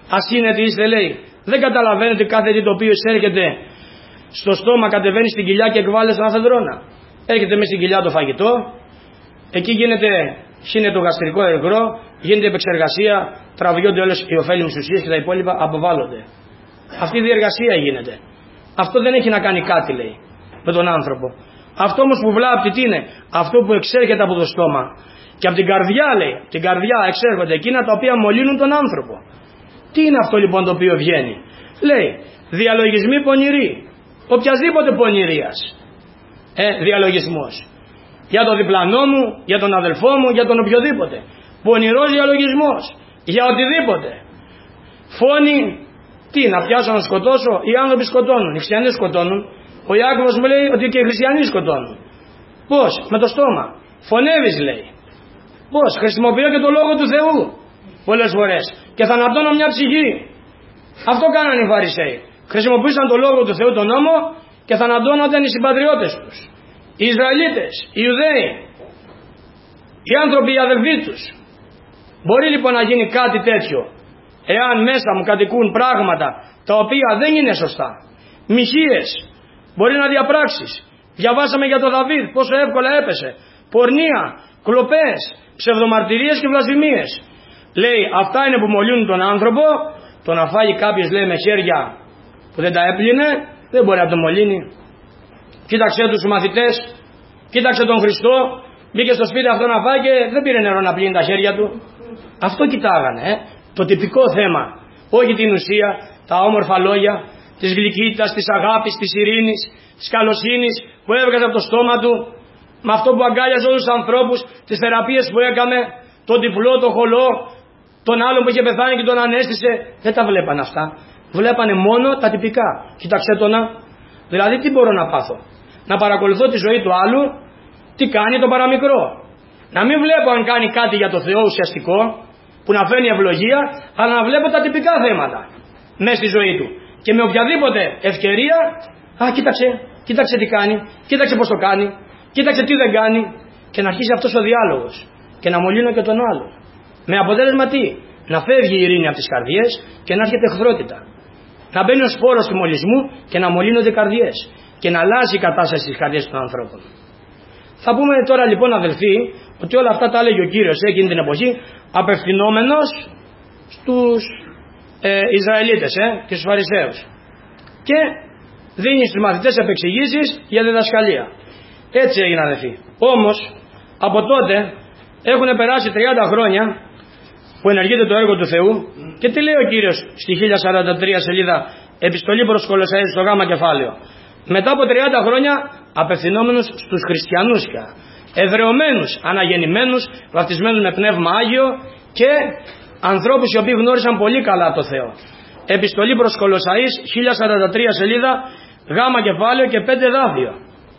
Ασύνετοι είστε, λέει. Δεν καταλαβαίνετε κάθε τι το οποίο εισέρχεται στο στόμα κατεβαίνει στην κοιλιά και εκβάλλεται στον αφεδρόνα. Έρχεται μέσα στην κοιλιά το φαγητό, εκεί γίνεται, χύνεται το γαστρικό υγρό, γίνεται επεξεργασία, τραβιώνται όλες οι ωφέλιμες ουσίες και τα υπόλοιπα αποβάλλονται. Αυτή η διεργασία γίνεται. Αυτό δεν έχει να κάνει κάτι, λέει, με τον άνθρωπο. Αυτό όμως που βλάπτει τι είναι? Αυτό που εξέρχεται από το στόμα. Και από την καρδιά, λέει, από την καρδιά εξέρχονται εκείνα τα οποία μολύνουν τον άνθρωπο. Τι είναι αυτό λοιπόν το οποίο βγαίνει? Λέει, διαλογισμοί πονηροί, οποιασδήποτε πονηρίας. Ε, διαλογισμός. Για τον διπλανό μου, για τον αδελφό μου, για τον οποιοδήποτε. Πονηρός διαλογισμός. Για οτιδήποτε. Φόνοι, τι, να πιάσω να σκοτώσω? Οι άνθρωποι σκοτώνουν, οι χριστιανοί σκοτώνουν. Ο Ιάκωβος μου λέει ότι και οι χριστιανοί σκοτώνουν. Πώς? Με το στόμα. Φωνεύεις, λέει. Πώς? Χρησιμοποιώ και το λόγο του Θεού πολλές φορές και θανατώνω μια ψυχή. Αυτό κάνανε οι Φαρισαίοι. Χρησιμοποιούσαν το λόγο του Θεού, τον νόμο, και θανατώνονταν οι συμπατριώτες τους, οι Ισραηλίτες, οι Ιουδαίοι, οι άνθρωποι, οι αδελφοί τους. Μπορεί λοιπόν να γίνει κάτι τέτοιο εάν μέσα μου κατοικούν πράγματα τα οποία δεν είναι σωστά, μοιχείες μπορεί να διαπράξεις. Διαβάσαμε για τον Δαβίδ πόσο εύκολα έπεσε. Πορνεία, κλοπές, ψευδομαρτυρίες και βλασφημίες. Λέει, αυτά είναι που μολύνουν τον άνθρωπο. Το να φάει κάποιος, λέει, με χέρια που δεν τα έπλυνε, δεν μπορεί να τον μολύνει. Κοίταξε τους μαθητές, κοίταξε τον Χριστό, μπήκε στο σπίτι αυτό να φάει και δεν πήρε νερό να πλύνει τα χέρια του. Αυτό κοιτάγανε, ε? Το τυπικό θέμα. Όχι την ουσία, τα όμορφα λόγια της γλυκύτητας, της αγάπης, της ειρήνης, της καλοσύνης που έβγαζε από το στόμα του, με αυτό που αγκάλιαζε όλους τους ανθρώπους, τις θεραπείες που έκαμε, τον τυφλό, τον χολό, τον άλλον που είχε πεθάνει και τον ανέστησε. Δεν τα βλέπανε αυτά. Βλέπανε μόνο τα τυπικά. Κοίταξε το να. Δηλαδή τι μπορώ να πάθω? Να παρακολουθώ τη ζωή του άλλου, τι κάνει το παραμικρό. Να μην βλέπω αν κάνει κάτι για το Θεό ουσιαστικό, που να φέρνει ευλογία, αλλά να βλέπω τα τυπικά θέματα μέσα στη ζωή του. Και με οποιαδήποτε ευκαιρία, α, κοίταξε, κοίταξε τι κάνει, κοίταξε πώς το κάνει, κοίταξε τι δεν κάνει, και να αρχίσει αυτός ο διάλογος και να μολύνω και τον άλλο. Με αποτέλεσμα τι? Να φεύγει η ειρήνη από τις καρδιές και να έρχεται εχθρότητα. Να μπαίνει ο σπόρος του μολυσμού και να μολύνονται οι καρδιές και να αλλάζει η κατάσταση στις καρδιές των ανθρώπων. Θα πούμε τώρα λοιπόν, αδελφοί, ότι όλα αυτά τα έλεγε ο Κύριος εκείνη την εποχή, απευθυνόμενος στους ε, Ισραηλίτες ε, και στους Φαρισαίους, και δίνει στους μαθητές επεξηγήσεις για διδασκαλία. Έτσι έγινε, αδελφοί. Όμως από τότε έχουν περάσει τριάντα χρόνια που ενεργείται το έργο του Θεού, και τι λέει ο Κύριος στη χίλια σαράντα τρία σελίδα, επιστολή προς Κολοσσαείς, στο γάμα κεφάλαιο? Μετά από τριάντα χρόνια απευθυνόμενους στους χριστιανούς πια, εδρεωμένους, αναγεννημένους, βαπτισμένους με πνεύμα Άγιο και ανθρώπους οι οποίοι γνώρισαν πολύ καλά το Θεό. Επιστολή προς Κολοσσαείς, χίλια σαράντα τρία σελίδα, γάμα κεφάλαιο και πέντε δάφιο.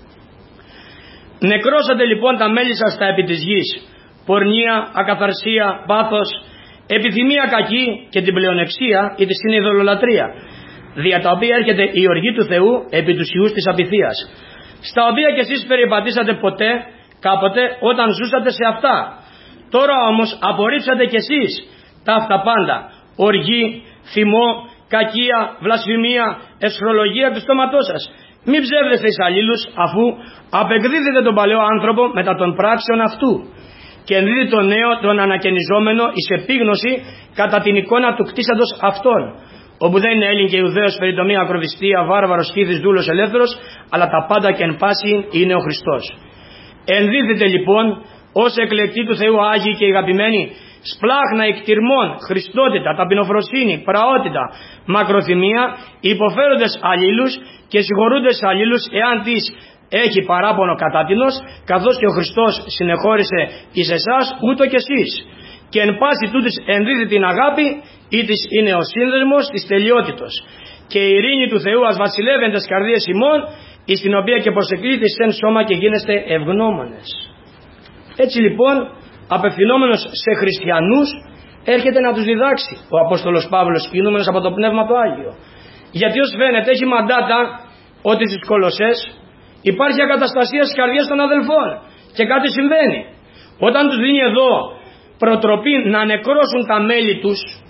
Νεκρώσατε λοιπόν τα μέλη σας τα επί της γης, πορνεία, ακαθαρσία, πάθος, επιθυμία κακή και την πλεονεξία ή τη είναι ειδωλολατρεία, δια τα οποία έρχεται η οργή του Θεού επί τους ιούς της απειθίας, στα οποία κι εσείς περιπατήσατε ποτέ, κάποτε, όταν ζούσατε σε αυτά. Τώρα όμως απορρίψατε κι εσείς τα αυτά πάντα, οργή, θυμό, κακία, βλασφημία, εσχρολογία του στόματός σας. Μην ψεύδεστε εις αλλήλους, αφού απεκδίδετε τον παλαιό άνθρωπο μετά των πράξεων αυτού και ενδίδει τον νέο, τον ανακαινιζόμενο εις επίγνωση κατά την εικόνα του κτίσαντος αυτών, όπου δεν είναι Έλλην και Ιουδαίος, περιτομία, ακροβιστία, βάρβαρος, σκύθης, δούλος, ελεύθερος, αλλά τα πάντα και εν πάση είναι ο Χριστός. Ενδίδετε λοιπόν ως εκλεκτοί του Θεού Άγιοι και αγαπημένοι, σπλάχνα εκτιρμών, χριστότητα, ταπεινοφροσύνη, πραότητα, μακροθυμία, υποφέροντες αλλήλους και συγχωρούντες αλλήλους εάν τις έχει παράπονο κατάτινος, καθώς και ο Χριστός συνεχώρησε εις εσάς, ούτω και εσείς. Και εν πάση τούτης ενδίδει την αγάπη, ή της είναι ο σύνδεσμος της τελειότητος. Και η ειρήνη του Θεού ας βασιλεύει τες καρδίες ημών, εις την οποία και προσεκλείτε εν σώμα και γίνεστε ευγνώμονες. Έτσι λοιπόν, απευθυνόμενος σε χριστιανούς, έρχεται να τους διδάξει ο Απόστολος Παύλος, κινούμενος από το Πνεύμα το Άγιο. Γιατί ως φαίνεται έχει μαντάτα ότι στις Κολοσσές υπάρχει ακαταστασία στις καρδιές των αδελφών και κάτι συμβαίνει. Όταν τους δίνει εδώ προτροπή να νεκρώσουν τα μέλη τους,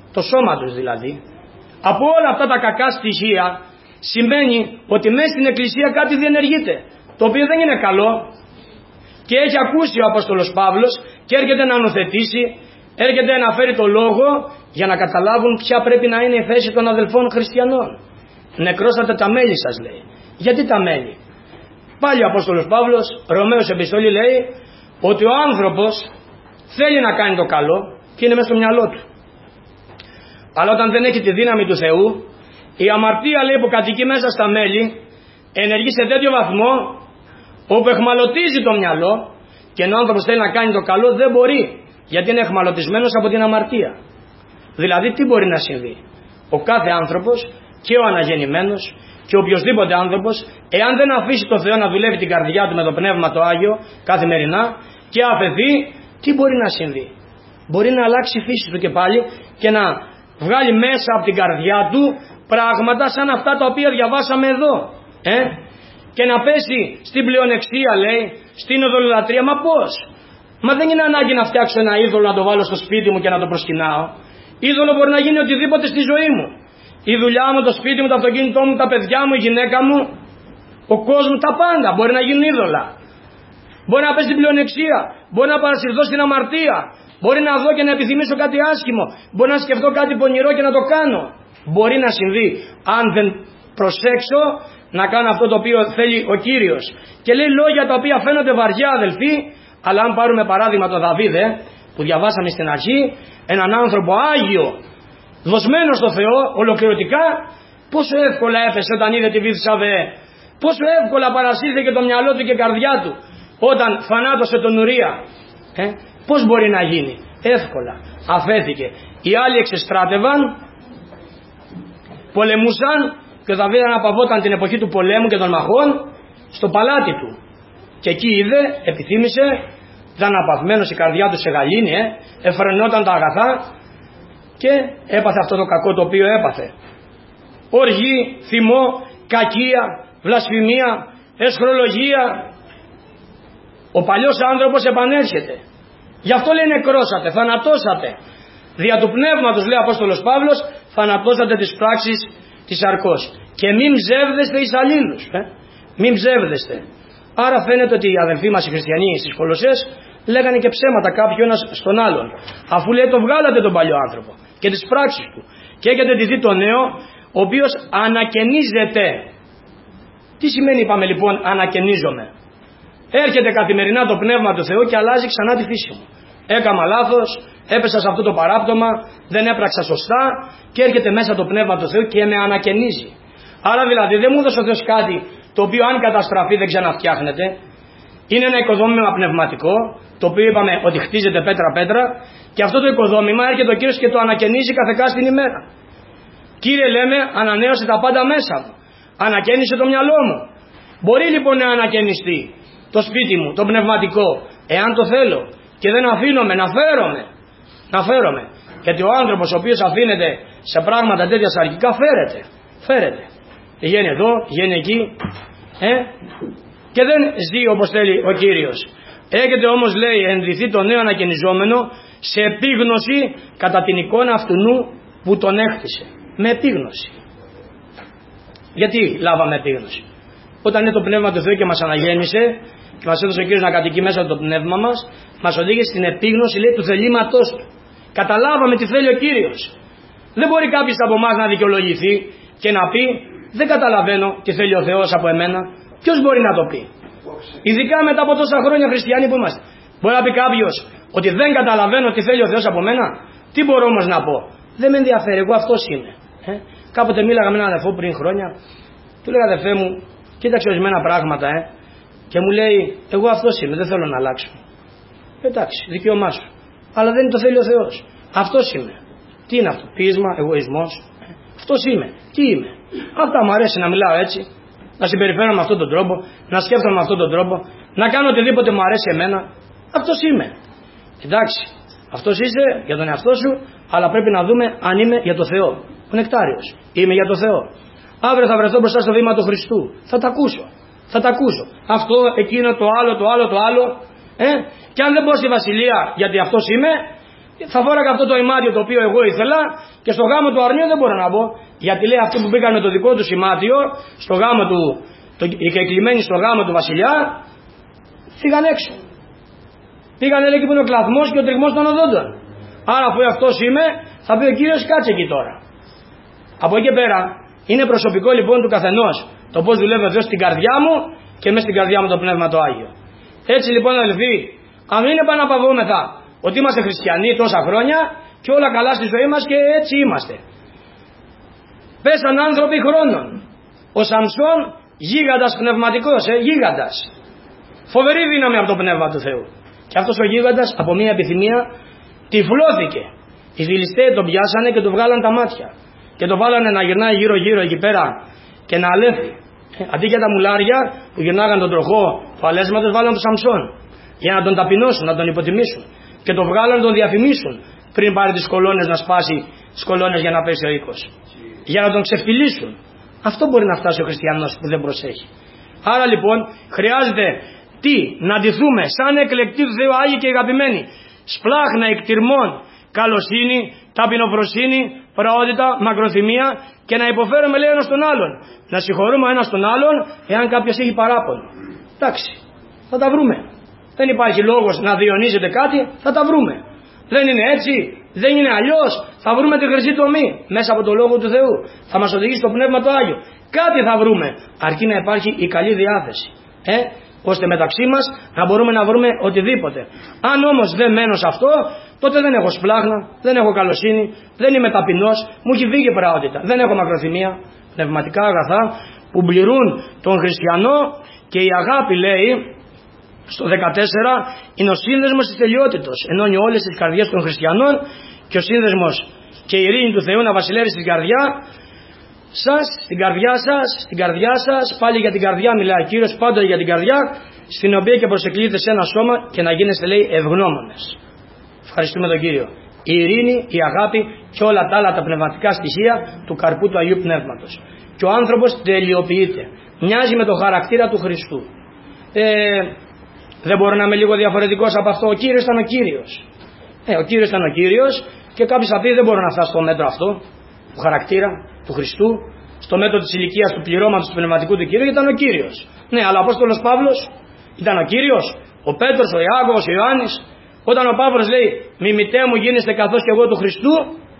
το σώμα τους δηλαδή, από όλα αυτά τα κακά στοιχεία, σημαίνει ότι μέσα στην Εκκλησία κάτι διενεργείται, το οποίο δεν είναι καλό, και έχει ακούσει ο Απόστολος Παύλος και έρχεται να νομοθετήσει, έρχεται να φέρει το λόγο για να καταλάβουν ποια πρέπει να είναι η θέση των αδελφών χριστιανών. Νεκρώσατε τα μέλη σας, λέει. Γιατί τα μέλη? Πάλι ο Απόστολος Παύλος, Ρωμαίος επιστολή, λέει ότι ο άνθρωπος θέλει να κάνει το καλό και είναι μέσα στο μυαλό του. Αλλά όταν δεν έχει τη δύναμη του Θεού, η αμαρτία, λέει, που κατοικεί μέσα στα μέλη ενεργεί σε τέτοιο βαθμό όπου εχμαλωτίζει το μυαλό, και ενώ ο άνθρωπος θέλει να κάνει το καλό δεν μπορεί, γιατί είναι εχμαλωτισμένος από την αμαρτία. Δηλαδή τι μπορεί να συμβεί? Ο κάθε άνθρωπος, και ο αναγεννημένος και οποιοσδήποτε άνθρωπος, εάν δεν αφήσει το Θεό να δουλεύει την καρδιά του με το Πνεύμα το Άγιο καθημερινά και αφαιθεί, τι μπορεί να συμβεί? Μπορεί να αλλάξει η φύση του και πάλι και να βγάλει μέσα από την καρδιά του πράγματα σαν αυτά τα οποία διαβάσαμε εδώ, ε? και να πέσει στην πλεονεξία, λέει, στην ειδωλολατρία. Μα πώς? Μα δεν είναι ανάγκη να φτιάξω ένα είδωλο να το βάλω στο σπίτι μου και να το προσκυνάω. Είδωλο μπορεί να γίνει οτιδήποτε στη ζωή μου. Η δουλειά μου, το σπίτι μου, το αυτοκίνητό μου, τα παιδιά μου, η γυναίκα μου, ο κόσμος, τα πάντα μπορεί να γίνουν είδωλα. Μπορεί να πέσει στην πλεονεξία, μπορεί να παρασυρθώ στην αμαρτία, μπορεί να δω και να επιθυμήσω κάτι άσχημο, μπορεί να σκεφτώ κάτι πονηρό και να το κάνω. Μπορεί να συμβεί αν δεν προσέξω να κάνω αυτό το οποίο θέλει ο Κύριος. Και λέει λόγια τα οποία φαίνονται βαριά, αδελφοί, αλλά αν πάρουμε παράδειγμα τον Δαβίδ, ε, που διαβάσαμε στην αρχή, έναν άνθρωπο άγιο, δοσμένο στο Θεό ολοκληρωτικά, πόσο εύκολα έφεσε όταν είδε τη Βηθσαβέ, πόσο εύκολα παρασύρθηκε το μυαλό του και η καρδιά του όταν θανάτωσε τον Ουρία. Ε, πώς μπορεί να γίνει? Εύκολα. Αφέθηκε. Οι άλλοι εξεστράτευαν, πολεμούσαν, και ο Δαβίδ αναπαυόταν την εποχή του πολέμου και των μαχών στο παλάτι του. Και εκεί είδε, επιθύμησε, ήταν αναπαυμένος, η καρδιά του σε γαλήνη, ε, εφρενόταν τα αγαθά και έπαθε αυτό το κακό το οποίο έπαθε. Οργή, θυμό, κακία, βλασφημία, εσχρολογία. Ο παλιός άνθρωπος επανέρχεται. Γι' αυτό λέει νεκρώσατε, θανατώσατε. Δια του πνεύματος, λέει ο Απόστολος Παύλος, θανατώσατε τις πράξεις της σαρκός. Και μην ψεύδεστε εις αλλήλους. Ε? Μην ψεύδεστε. Άρα φαίνεται ότι οι αδελφοί μας οι χριστιανοί στις Κολοσσές λέγανε και ψέματα κάποιοι ένας στον άλλον. Αφού λέει το βγάλατε τον παλιό άνθρωπο και τις πράξεις του. Και έχετε ντυθεί το νέο, ο οποίος ανακαινίζεται. Τι σημαίνει, είπαμε λοιπόν, ανακαινίζομαι? Έρχεται καθημερινά το Πνεύμα του Θεού και αλλάζει ξανά τη φύση μου. Έκαμα λάθος, έπεσα σε αυτό το παράπτωμα, δεν έπραξα σωστά, και έρχεται μέσα το Πνεύμα του Θεού και με ανακαινίζει. Άρα δηλαδή δεν μου έδωσε ο Θεός κάτι το οποίο αν καταστραφεί δεν ξαναφτιάχνεται. Είναι ένα οικοδόμημα πνευματικό, το οποίο είπαμε ότι χτίζεται πέτρα-πέτρα, και αυτό το οικοδόμημα έρχεται ο Κύριος και το ανακαινίζει κάθε κάστην ημέρα. Κύριε, λέμε, ανανέωσε τα πάντα μέσα μου, ανακαίνισε το μυαλό μου. Μπορεί λοιπόν να ανακαινιστεί το σπίτι μου, το πνευματικό, εάν το θέλω, και δεν αφήνομαι να φέρομαι. Να φέρομαι. Γιατί ο άνθρωπος ο οποίος αφήνεται σε πράγματα τέτοια σαρκικά φέρεται. Φέρεται. Πηγαίνει εδώ, πηγαίνει εκεί. Ε? Και δεν ζει όπως θέλει ο Κύριος. Έχετε όμως, λέει, ενδυθεί το νέο ανακαινιζόμενο σε επίγνωση κατά την εικόνα αυτού νου που τον έκτισε. Με επίγνωση. Γιατί λάβαμε επίγνωση? Όταν είναι το Πνεύμα του Θεού και μας αναγέννησε και μας έδωσε ο Κύριος να κατοικεί μέσα από το πνεύμα μας, μας οδήγησε στην επίγνωση, λέει, του θελήματός του. Καταλάβαμε τι θέλει ο Κύριος. Δεν μπορεί κάποιος από εμάς να δικαιολογηθεί και να πει δεν καταλαβαίνω τι θέλει ο Θεός από εμένα. Ποιος μπορεί να το πει? Ειδικά μετά από τόσα χρόνια χριστιανοί που είμαστε. Μπορεί να πει κάποιος ότι δεν καταλαβαίνω τι θέλει ο Θεός από μένα? Τι μπορώ όμως να πω? Δεν με ενδιαφέρει, εγώ αυτός είμαι. Ε? Κάποτε μίλαγα με έναν αδερφό πριν χρόνια, του λέγα αδερφέ μου, κοίταξε ορισμένα πράγματα, ε? και μου λέει εγώ αυτός είμαι, δεν θέλω να αλλάξω. Εντάξει, δικαίωμά σου. Αλλά δεν το θέλει ο Θεός. Αυτός είμαι. Τι είναι αυτό? Πείσμα, εγωισμός. Αυτός είμαι. Τι είμαι? Αυτά μου αρέσει να μιλάω έτσι, να συμπεριφέρω με αυτόν τον τρόπο, να σκέφτομαι με αυτόν τον τρόπο, να κάνω οτιδήποτε μου αρέσει εμένα. Αυτός είμαι. Εντάξει, αυτός είσαι για τον εαυτό σου, αλλά πρέπει να δούμε αν είμαι για το Θεό. Ο Νεκτάριος. Είμαι για το Θεό. Αύριο θα βρεθώ μπροστά στο βήμα του Χριστού. Θα τα ακούσω. Θα τα ακούσω. Αυτό, εκείνο, το άλλο, το άλλο, το άλλο. Ε? Και αν δεν μπω στη βασιλεία γιατί αυτός είμαι, Θα φόραγα αυτό το ημάτιο το οποίο εγώ ήθελα και στο γάμο του αρνίου δεν μπορώ να μπω. Γιατί λέει αυτοί που μπήκαν με το δικό του ημάτιο, στο γάμο του, το, οι κεκλημένοι στο γάμο του βασιλιά, φύγαν έξω. Πήγαν λέει εκεί που είναι ο κλαθμός και ο τριγμός των οδόντων. Άρα αφού αυτός είμαι, θα πει ο Κύριος κάτσε εκεί τώρα. Από εκεί πέρα είναι προσωπικό λοιπόν του καθενός το πώς δουλεύει ο Θεός στην καρδιά μου και μέσα στην καρδιά μου το Πνεύμα το Άγιο. Έτσι λοιπόν αδελφοί, αν δεν επαναπαυόμεθα ότι είμαστε χριστιανοί τόσα χρόνια και όλα καλά στη ζωή μας και έτσι είμαστε. Πέσαν άνθρωποι χρόνων. Ο Σαμσόν γίγαντας πνευματικός, ε, γίγαντας. Φοβερή δύναμη από το Πνεύμα του Θεού. Και αυτός ο γίγαντας από μια επιθυμία τυφλώθηκε. Οι Φιλιστέοι τον πιάσανε και του βγάλαν τα μάτια. Και το βάλανε να γυρνάει γύρω γύρω εκεί πέρα και να αλέφει. Ε, αντί για τα μουλάρια που γυρνάγαν τον τροχό του αλέσματος, βάλαν τον Σαμσόν. Για να τον ταπεινώσουν, να τον υποτιμήσουν. Και τον βγάλαν να τον διαφημίσουν πριν πάρει τις κολόνες να σπάσει τις κολόνες για να πέσει ο οίκος. Για να τον ξεφτυλίσουν. Αυτό μπορεί να φτάσει ο χριστιανός που δεν προσέχει. Άρα λοιπόν χρειάζεται τι, να ντυθούμε σαν εκλεκτοί του Θεού Άγιοι και αγαπημένοι. Σπλάχνα εκτιρμών, καλοσύνη, ταπεινοφροσύνη, πραότητα, μακροθυμία και να υποφέρουμε λέει ένας τον άλλον. Να συγχωρούμε ο ένας τον άλλον εάν κάποιος έχει παράπονο. Εντάξει, θα τα βρούμε. Δεν υπάρχει λόγος να διονύζεται κάτι, θα τα βρούμε. Δεν είναι έτσι, δεν είναι αλλιώς, θα βρούμε τη χρυσή τομή μέσα από το Λόγο του Θεού. Θα μας οδηγήσει το Πνεύμα το Άγιο. Κάτι θα βρούμε, αρκεί να υπάρχει η καλή διάθεση. Ε, ώστε μεταξύ μας να μπορούμε να βρούμε οτιδήποτε. Αν όμως δεν μένω σε αυτό, τότε δεν έχω σπλάχνα, δεν έχω καλοσύνη, δεν είμαι ταπεινός, μου έχει φύγει πραότητα, δεν έχω μακροθυμία, πνευματικά αγαθά που πληρούν τον χριστιανό και η αγάπη λέει στο δεκατέσσερα είναι ο σύνδεσμος της τελειότητος. Ενώνει όλες τις καρδιές των χριστιανών και ο σύνδεσμος και η ειρήνη του Θεού να βασιλεύει στην καρδιά σας, στην καρδιά σας, στην καρδιά σας, πάλι για την καρδιά μιλάει ο Κύριος, πάντοτε για την καρδιά, στην οποία και προσεκλείεται σε ένα σώμα και να γίνεστε λέει ευγνώμονες. Ευχαριστούμε τον Κύριο. Η ειρήνη, η αγάπη και όλα τα άλλα τα πνευματικά στοιχεία του καρπού του Αγίου Πνεύματος. Και ο άνθρωπος τελειοποιείται. Μοιάζει με το χαρακτήρα του Χριστού. Ε, δεν μπορώ να είμαι λίγο διαφορετικός από αυτό. Ο Κύριος ήταν ο Κύριος. Ε, ο Κύριος ήταν ο Κύριος και κάποιος θα πει δεν μπορώ να φτάσω στο μέτρο αυτό, του χαρακτήρα του Χριστού, στο μέτρο της ηλικίας του πληρώματος του πνευματικού του Κύριου, ήταν ο Κύριος. Ναι, αλλά ο Απόστολος Παύλος ήταν ο Κύριος, ο Πέτρος, ο Ιάκωβος, ο Ιωάννης. Όταν ο Παύλος λέει μιμητέ μου γίνεστε καθώς και εγώ του Χριστού,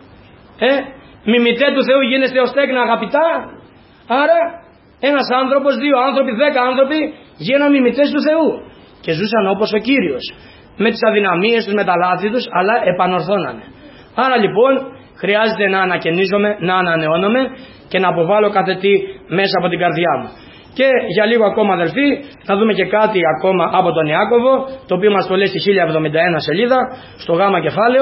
ε, μιμητέ του Θεού γίνεστε ως τέκνα αγαπητά. Άρα ένας άνθρωπος, δύο άνθρωποι, δέκα άνθρωποι γίνανε μιμητές του Θεού και ζούσαν όπως ο Κύριος, με τις αδυναμίες τους, με τα λάθη τους, αλλά επανορθώνανε. Άρα λοιπόν χρειάζεται να ανακαινίζομαι, να ανανεώνομαι και να αποβάλω κάθε τι μέσα από την καρδιά μου. Και για λίγο ακόμα αδελφοί θα δούμε και κάτι ακόμα από τον Ιάκωβο, το οποίο μας το λέει στη χίλια εβδομήντα ένα σελίδα, στο γάμα κεφάλαιο.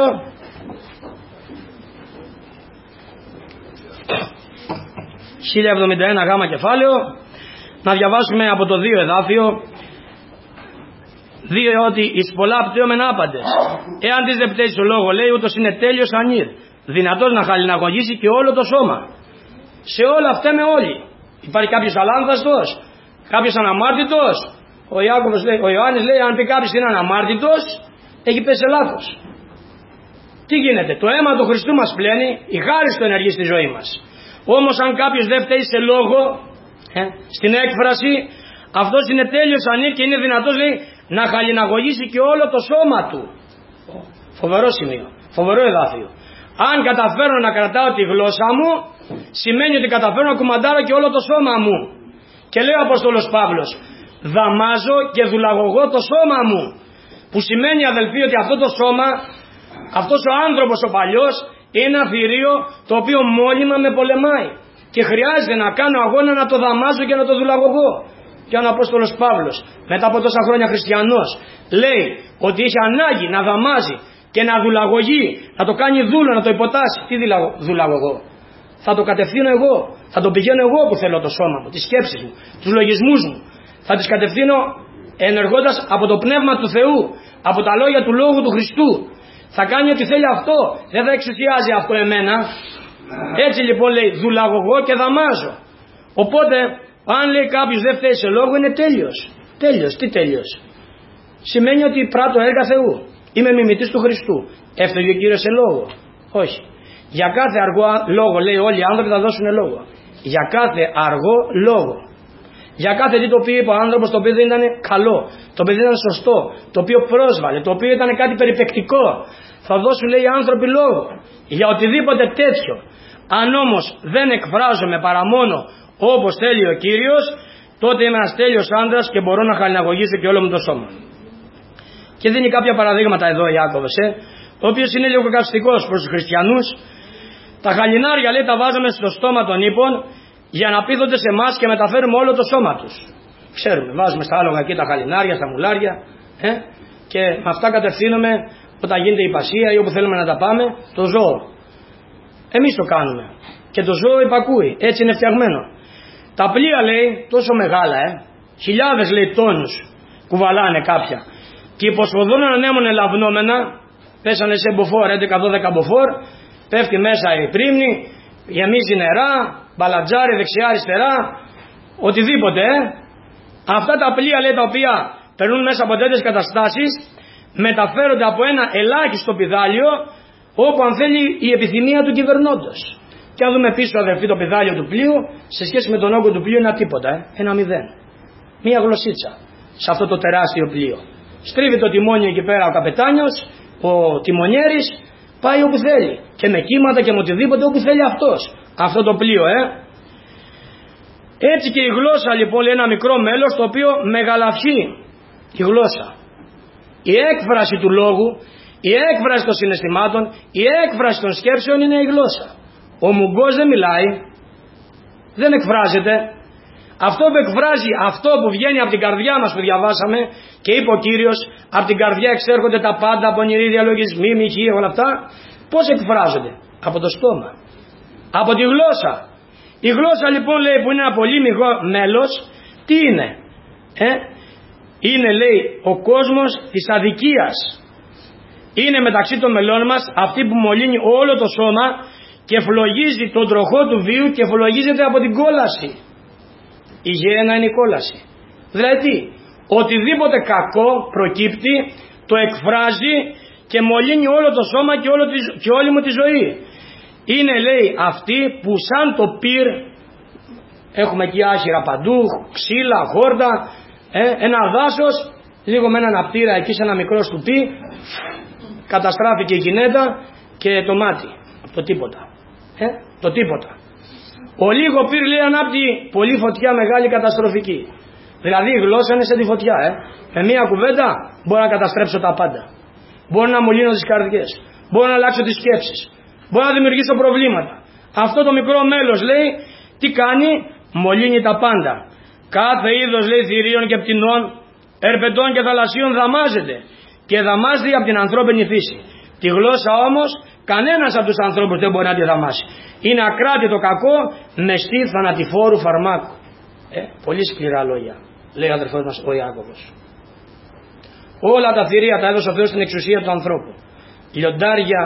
χίλια εβδομήντα ένα γάμα κεφάλαιο, να διαβάσουμε από το δύο εδάφιο. Διότι εις πολλά πτώμεν άπαντες, εάν της δεν πτέσει ο λόγο λέει ούτως είναι τέλειος ανήρ, δυνατός να χαλιναγωγήσει και όλο το σώμα. Σε όλα αυτά με όλοι. Υπάρχει κάποιος αλάνθαστος, κάποιος αναμάρτητος. Ο, Ιάκωβος λέει, ο Ιωάννης λέει αν πει κάποιος είναι αναμάρτητος, έχει πέσει σε λάθος. Τι γίνεται, το αίμα του Χριστού μας πλένει, η χάρις του ενεργεί στη ζωή μας. Όμως αν κάποιος δεν φταίει σε λόγο, ε, στην έκφραση, αυτός είναι τέλειος ανήρ και είναι δυνατός λέει να χαλιναγωγήσει και όλο το σώμα του. Φοβερό σημείο, φοβερό εδάφιο. Αν καταφέρω να κρατάω τη γλώσσα μου, σημαίνει ότι καταφέρω να κουμαντάρω και όλο το σώμα μου. Και λέει ο Απόστολος Παύλος, δαμάζω και δουλαγωγώ το σώμα μου. Που σημαίνει αδελφοί ότι αυτό το σώμα, αυτός ο άνθρωπος ο παλιός, είναι ένα θηρίο το οποίο μόνιμα με πολεμάει. Και χρειάζεται να κάνω αγώνα να το δαμάζω και να το δουλαγωγώ. Και ο Απόστολος Παύλος, μετά από τόσα χρόνια χριστιανός, λέει ότι έχει ανάγκη να δαμάζει και να δουλαγωγεί, να το κάνει δούλο, να το υποτάσει. Τι δουλαγωγώ? Θα το κατευθύνω εγώ, θα το πηγαίνω εγώ που θέλω το σώμα μου, τις σκέψεις μου, τους λογισμούς μου. Θα τις κατευθύνω ενεργώντας από το Πνεύμα του Θεού, από τα λόγια του Λόγου του Χριστού. Θα κάνει ό,τι θέλει αυτό, δεν θα εξουσιάζει αυτό εμένα. Έτσι λοιπόν λέει δουλαγωγώ και δαμάζω. Οπότε αν λέει κάποιος δεν φταίει σε λόγο είναι τέλειος. Τέλειος, τι τέλειος? Σημαίνει ότι πράττω έργα Θεού. Είμαι μιμητής του Χριστού. Έφταιγε ο Κύριος σε λόγο? Όχι. Για κάθε αργό λόγο, λέει, όλοι οι άνθρωποι θα δώσουν λόγο. Για κάθε αργό λόγο. Για κάθε τι το οποίο είπε ο άνθρωπος, το οποίο δεν ήταν καλό, το οποίο δεν ήταν σωστό, το οποίο πρόσβαλε, το οποίο ήταν κάτι περιπεκτικό, θα δώσουν, λέει, οι άνθρωποι λόγο. Για οτιδήποτε τέτοιο. Αν όμως δεν εκφράζομαι παρά μόνο όπως θέλει ο Κύριος, τότε είμαι ένας τέλειος άντρας και μπορώ να χαλιναγωγήσω και όλο μου το σώμα. Και δίνει κάποια παραδείγματα εδώ ο Ιάκωβος, ε, ο οποίος είναι λίγο καυστικός προς τους χριστιανούς. Τα χαλινάρια, λέει, τα βάζαμε στο στόμα των ύπων για να πείθονται σε εμάς και μεταφέρουμε όλο το σώμα τους. Ξέρουμε, βάζουμε στα άλογα εκεί τα χαλινάρια, στα μουλάρια, ε, και με αυτά κατευθύνουμε όταν γίνεται η πασία ή όπου θέλουμε να τα πάμε, το ζώο. Εμείς το κάνουμε. Και το ζώο υπακούει. Έτσι είναι φτιαγμένο. Τα πλοία, λέει, τόσο μεγάλα, ε, χιλιάδες, λέει, τόνους κουβαλάνε κάποια. Και υποσχοδούν να ανέμουν ελαβνόμενα, πέσανε σε μποφόρ, έντεκα δώδεκα μποφόρ, πέφτει μέσα η πρίμνη, γεμίζει νερά, μπαλατζάρι δεξιά αριστερά, οτιδήποτε. Ε. Αυτά τα πλοία, λέει, τα οποία περνούν μέσα από τέτοιες καταστάσεις, μεταφέρονται από ένα ελάχιστο πηδάλιο, όπου αν θέλει η επιθυμία του κυβερνώντος. Και αν δούμε πίσω, αδερφοί, το πηδάλιο του πλοίου, σε σχέση με τον όγκο του πλοίου είναι τίποτα, ε. ένα μηδέν. Μία γλωσσίτσα σε αυτό το τεράστιο πλοίο. Στρίβει το τιμόνι εκεί πέρα ο καπετάνιος, ο τιμονιέρης, πάει όπου θέλει. Και με κύματα και με οτιδήποτε όπου θέλει αυτός. Αυτό το πλοίο, ε. Έτσι και η γλώσσα, λοιπόν, λέει, ένα μικρό μέλος το οποίο μεγαλαυχεί. Η γλώσσα. Η έκφραση του λόγου, η έκφραση των συναισθημάτων, η έκφραση των σκέψεων είναι η γλώσσα. Ο μουγκός δεν μιλάει, δεν εκφράζεται. Αυτό που εκφράζει, αυτό που βγαίνει από την καρδιά μας που διαβάσαμε και είπε ο Κύριος, από την καρδιά εξέρχονται τα πάντα, πονηροί διαλογισμοί, μοιχοί, όλα αυτά. Πώς εκφράζονται? Από το στόμα, από τη γλώσσα. Η γλώσσα, λοιπόν, λέει, που είναι ένα πολύ μικρό μέλος, τι είναι? Ε? Είναι, λέει, ο κόσμος της αδικίας. Είναι μεταξύ των μελών μας αυτή που μολύνει όλο το σώμα και φλογίζει τον τροχό του βίου και φλογίζεται από την κόλαση. Η γέννα είναι η κόλαση. Δηλαδή τι? Οτιδήποτε κακό προκύπτει, το εκφράζει και μολύνει όλο το σώμα και, όλο τη, και όλη μου τη ζωή. Είναι, λέει, αυτοί που σαν το πυρ, έχουμε εκεί άχυρα παντού, ξύλα, χόρτα, ε, ένα δάσος, λίγο με έναν απτήρα εκεί σε ένα μικρό στουπί, καταστράφηκε η γυναίκα και το μάτι. Το τίποτα. Ε, το τίποτα. Ο λίγο πυρ, λέει, ανάπτει πολύ φωτιά μεγάλη καταστροφική. Δηλαδή η γλώσσα είναι σε τη φωτιά. Ε. Με μία κουβέντα μπορώ να καταστρέψω τα πάντα. Μπορώ να μολύνω τις καρδιές. Μπορώ να αλλάξω τις σκέψεις. Μπορώ να δημιουργήσω προβλήματα. Αυτό το μικρό μέλος, λέει, τι κάνει? Μολύνει τα πάντα. Κάθε είδος, λέει, θηρίων και πτηνών, ερπετών και θαλασσίων δαμάζεται. Και δαμάζεται από την ανθρώπινη φύση. Τη γλώσσα όμως κανένας από τους ανθρώπους δεν μπορεί να τη δαμάσει. Είναι ακράτητο κακό, μεστή θανατηφόρου φαρμάκου. Ε, πολύ σκληρά λόγια, λέει ο αδερφός μας ο Ιάκωβος. Όλα τα θηρία τα έδωσε ο Θεός στην εξουσία του ανθρώπου. Λιοντάρια,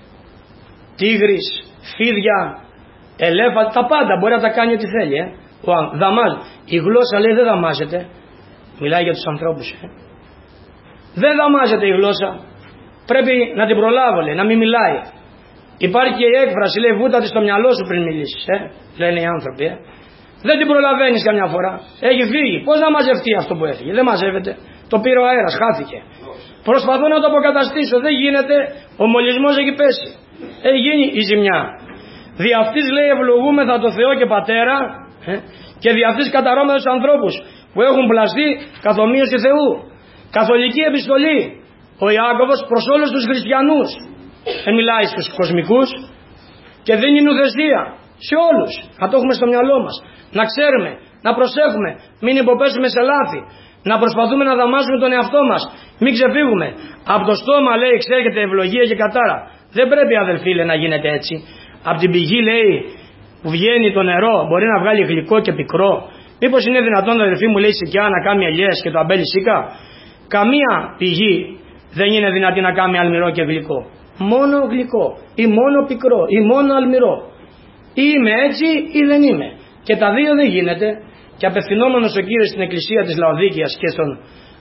τίγρης, φίδια, ελέφαντα, τα πάντα μπορεί να τα κάνει ό,τι θέλει. Ε. Ο, δαμάζει. Η γλώσσα, λέει, δεν δαμάζεται. Μιλάει για τους ανθρώπους. Ε. Δεν δαμάζεται η γλώσσα. Πρέπει να την προλάβω, λέει, να μην μιλάει. Υπάρχει και η έκφραση, λέει, βούτα τη στο μυαλό σου πριν μιλήσεις. Ε. Λένε οι άνθρωποι. Ε. Δεν την προλαβαίνεις καμιά φορά. Έχει φύγει. Πώς να μαζευτεί αυτό που έφυγε? Δεν μαζεύεται. Το πήρε ο αέρας, χάθηκε. Προσπαθώ να το αποκαταστήσω. Δεν γίνεται. Ο μολυσμός έχει πέσει. Έχει γίνει η ζημιά. Δι' αυτής, λέει, ευλογούμεθα το Θεό και Πατέρα, ε, και δι' αυτής καταρώμε τους ανθρώπους που έχουν πλαστεί καθ' ομοίωση Θεού. Καθολική επιστολή. Ο Ιάκωβος προς όλους τους χριστιανούς. Δεν μιλάει στους κοσμικούς και δίνει νουθεσία σε όλους. Να το έχουμε στο μυαλό μας. Να ξέρουμε, να προσέχουμε, μην υποπέσουμε σε λάθη. Να προσπαθούμε να δαμάζουμε τον εαυτό μας. Μην ξεφύγουμε. Από το στόμα, λέει, εξέρχεται ευλογία και κατάρα. Δεν πρέπει, αδελφοί, λέει, να γίνεται έτσι. Από την πηγή, λέει, που βγαίνει το νερό, μπορεί να βγάλει γλυκό και πικρό. Μήπως είναι δυνατόν, αδελφοί μου, λέει, σικιά να κάνει ελιές και το αμπέλι σίκα? Καμία πηγή δεν είναι δυνατή να κάνει αλμυρό και γλυκό. Μόνο γλυκό ή μόνο πικρό ή μόνο αλμυρό. Ή είμαι έτσι ή δεν είμαι. Και τα δύο δεν γίνεται. Και απευθυνόμενος ο Κύριος στην εκκλησία της Λαοδίκειας και στον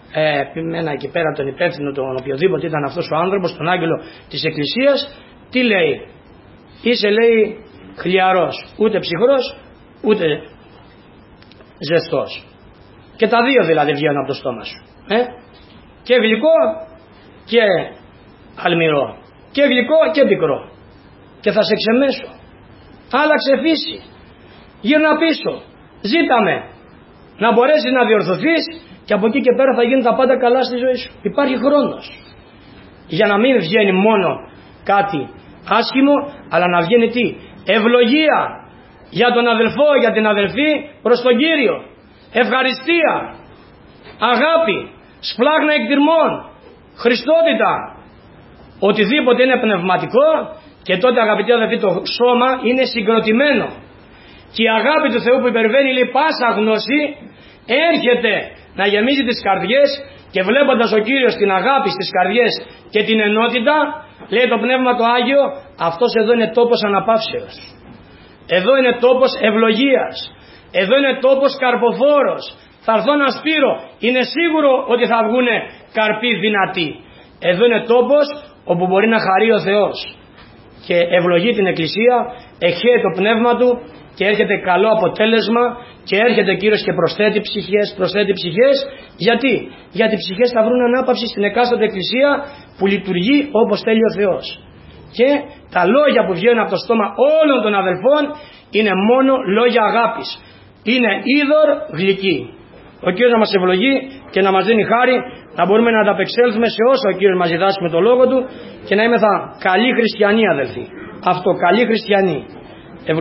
ε, ένα εκεί πέρα τον υπεύθυνο, τον οποιοδήποτε ήταν αυτός ο άνθρωπος, τον άγγελο της Εκκλησίας, τι λέει? Είσαι, λέει, χλιαρός, ούτε ψυχρός ούτε ζεστός. Και τα δύο δηλαδή βγαίνουν από το στόμα σου. Ε? Και γλυκό και αλμυρό. Και γλυκό και πικρό. Και θα σε ξεμέσω. Άλλαξε φύση. Γύρνα πίσω. Ζήταμε να μπορέσεις να διορθωθείς και από εκεί και πέρα θα γίνουν τα πάντα καλά στη ζωή σου. Υπάρχει χρόνος για να μην βγαίνει μόνο κάτι άσχημο, αλλά να βγαίνει τι? Ευλογία για τον αδελφό, για την αδελφή προς τον Κύριο. Ευχαριστία, αγάπη, σπλάγνα εκτιρμών, Χριστότητα. Οτιδήποτε είναι πνευματικό, και τότε, αγαπητοί αδελφοί, το σώμα είναι συγκροτημένο. Και η αγάπη του Θεού που υπερβαίνει, λέει, πάσα γνώση, έρχεται να γεμίζει τις καρδιές, και βλέποντας ο Κύριος την αγάπη στις καρδιές και την ενότητα, λέει το Πνεύμα το Άγιο, αυτός εδώ είναι τόπος αναπαύσεως. Εδώ είναι τόπος ευλογίας. Εδώ είναι τόπος καρποφόρος. Θα έρθω να σπείρω. Είναι σίγουρο ότι θα βγουν καρποί δυνατοί. Εδώ είναι τόπος όπου μπορεί να χαρεί ο Θεός. Και ευλογεί την Εκκλησία, εχέει το πνεύμα του και έρχεται καλό αποτέλεσμα, και έρχεται ο Κύριος και προσθέτει ψυχές, προσθέτει ψυχές. Γιατί? Γιατί οι ψυχές θα βρουν ανάπαυση στην εκάστοτε Εκκλησία που λειτουργεί όπως θέλει ο Θεός. Και τα λόγια που βγαίνουν από το στόμα όλων των αδελφών είναι μόνο λόγια αγάπης. Είναι είδωρ γλυκή. Ο Κύριος να μας ευλογεί και να μας δίνει χάρη να μπορούμε να ανταπεξέλθουμε σε όσα ο Κύριος μας διδάσκει με το λόγο του, και να είμεθα καλοί χριστιανοί, αδελφοί. Αυτό, καλοί χριστιανοί.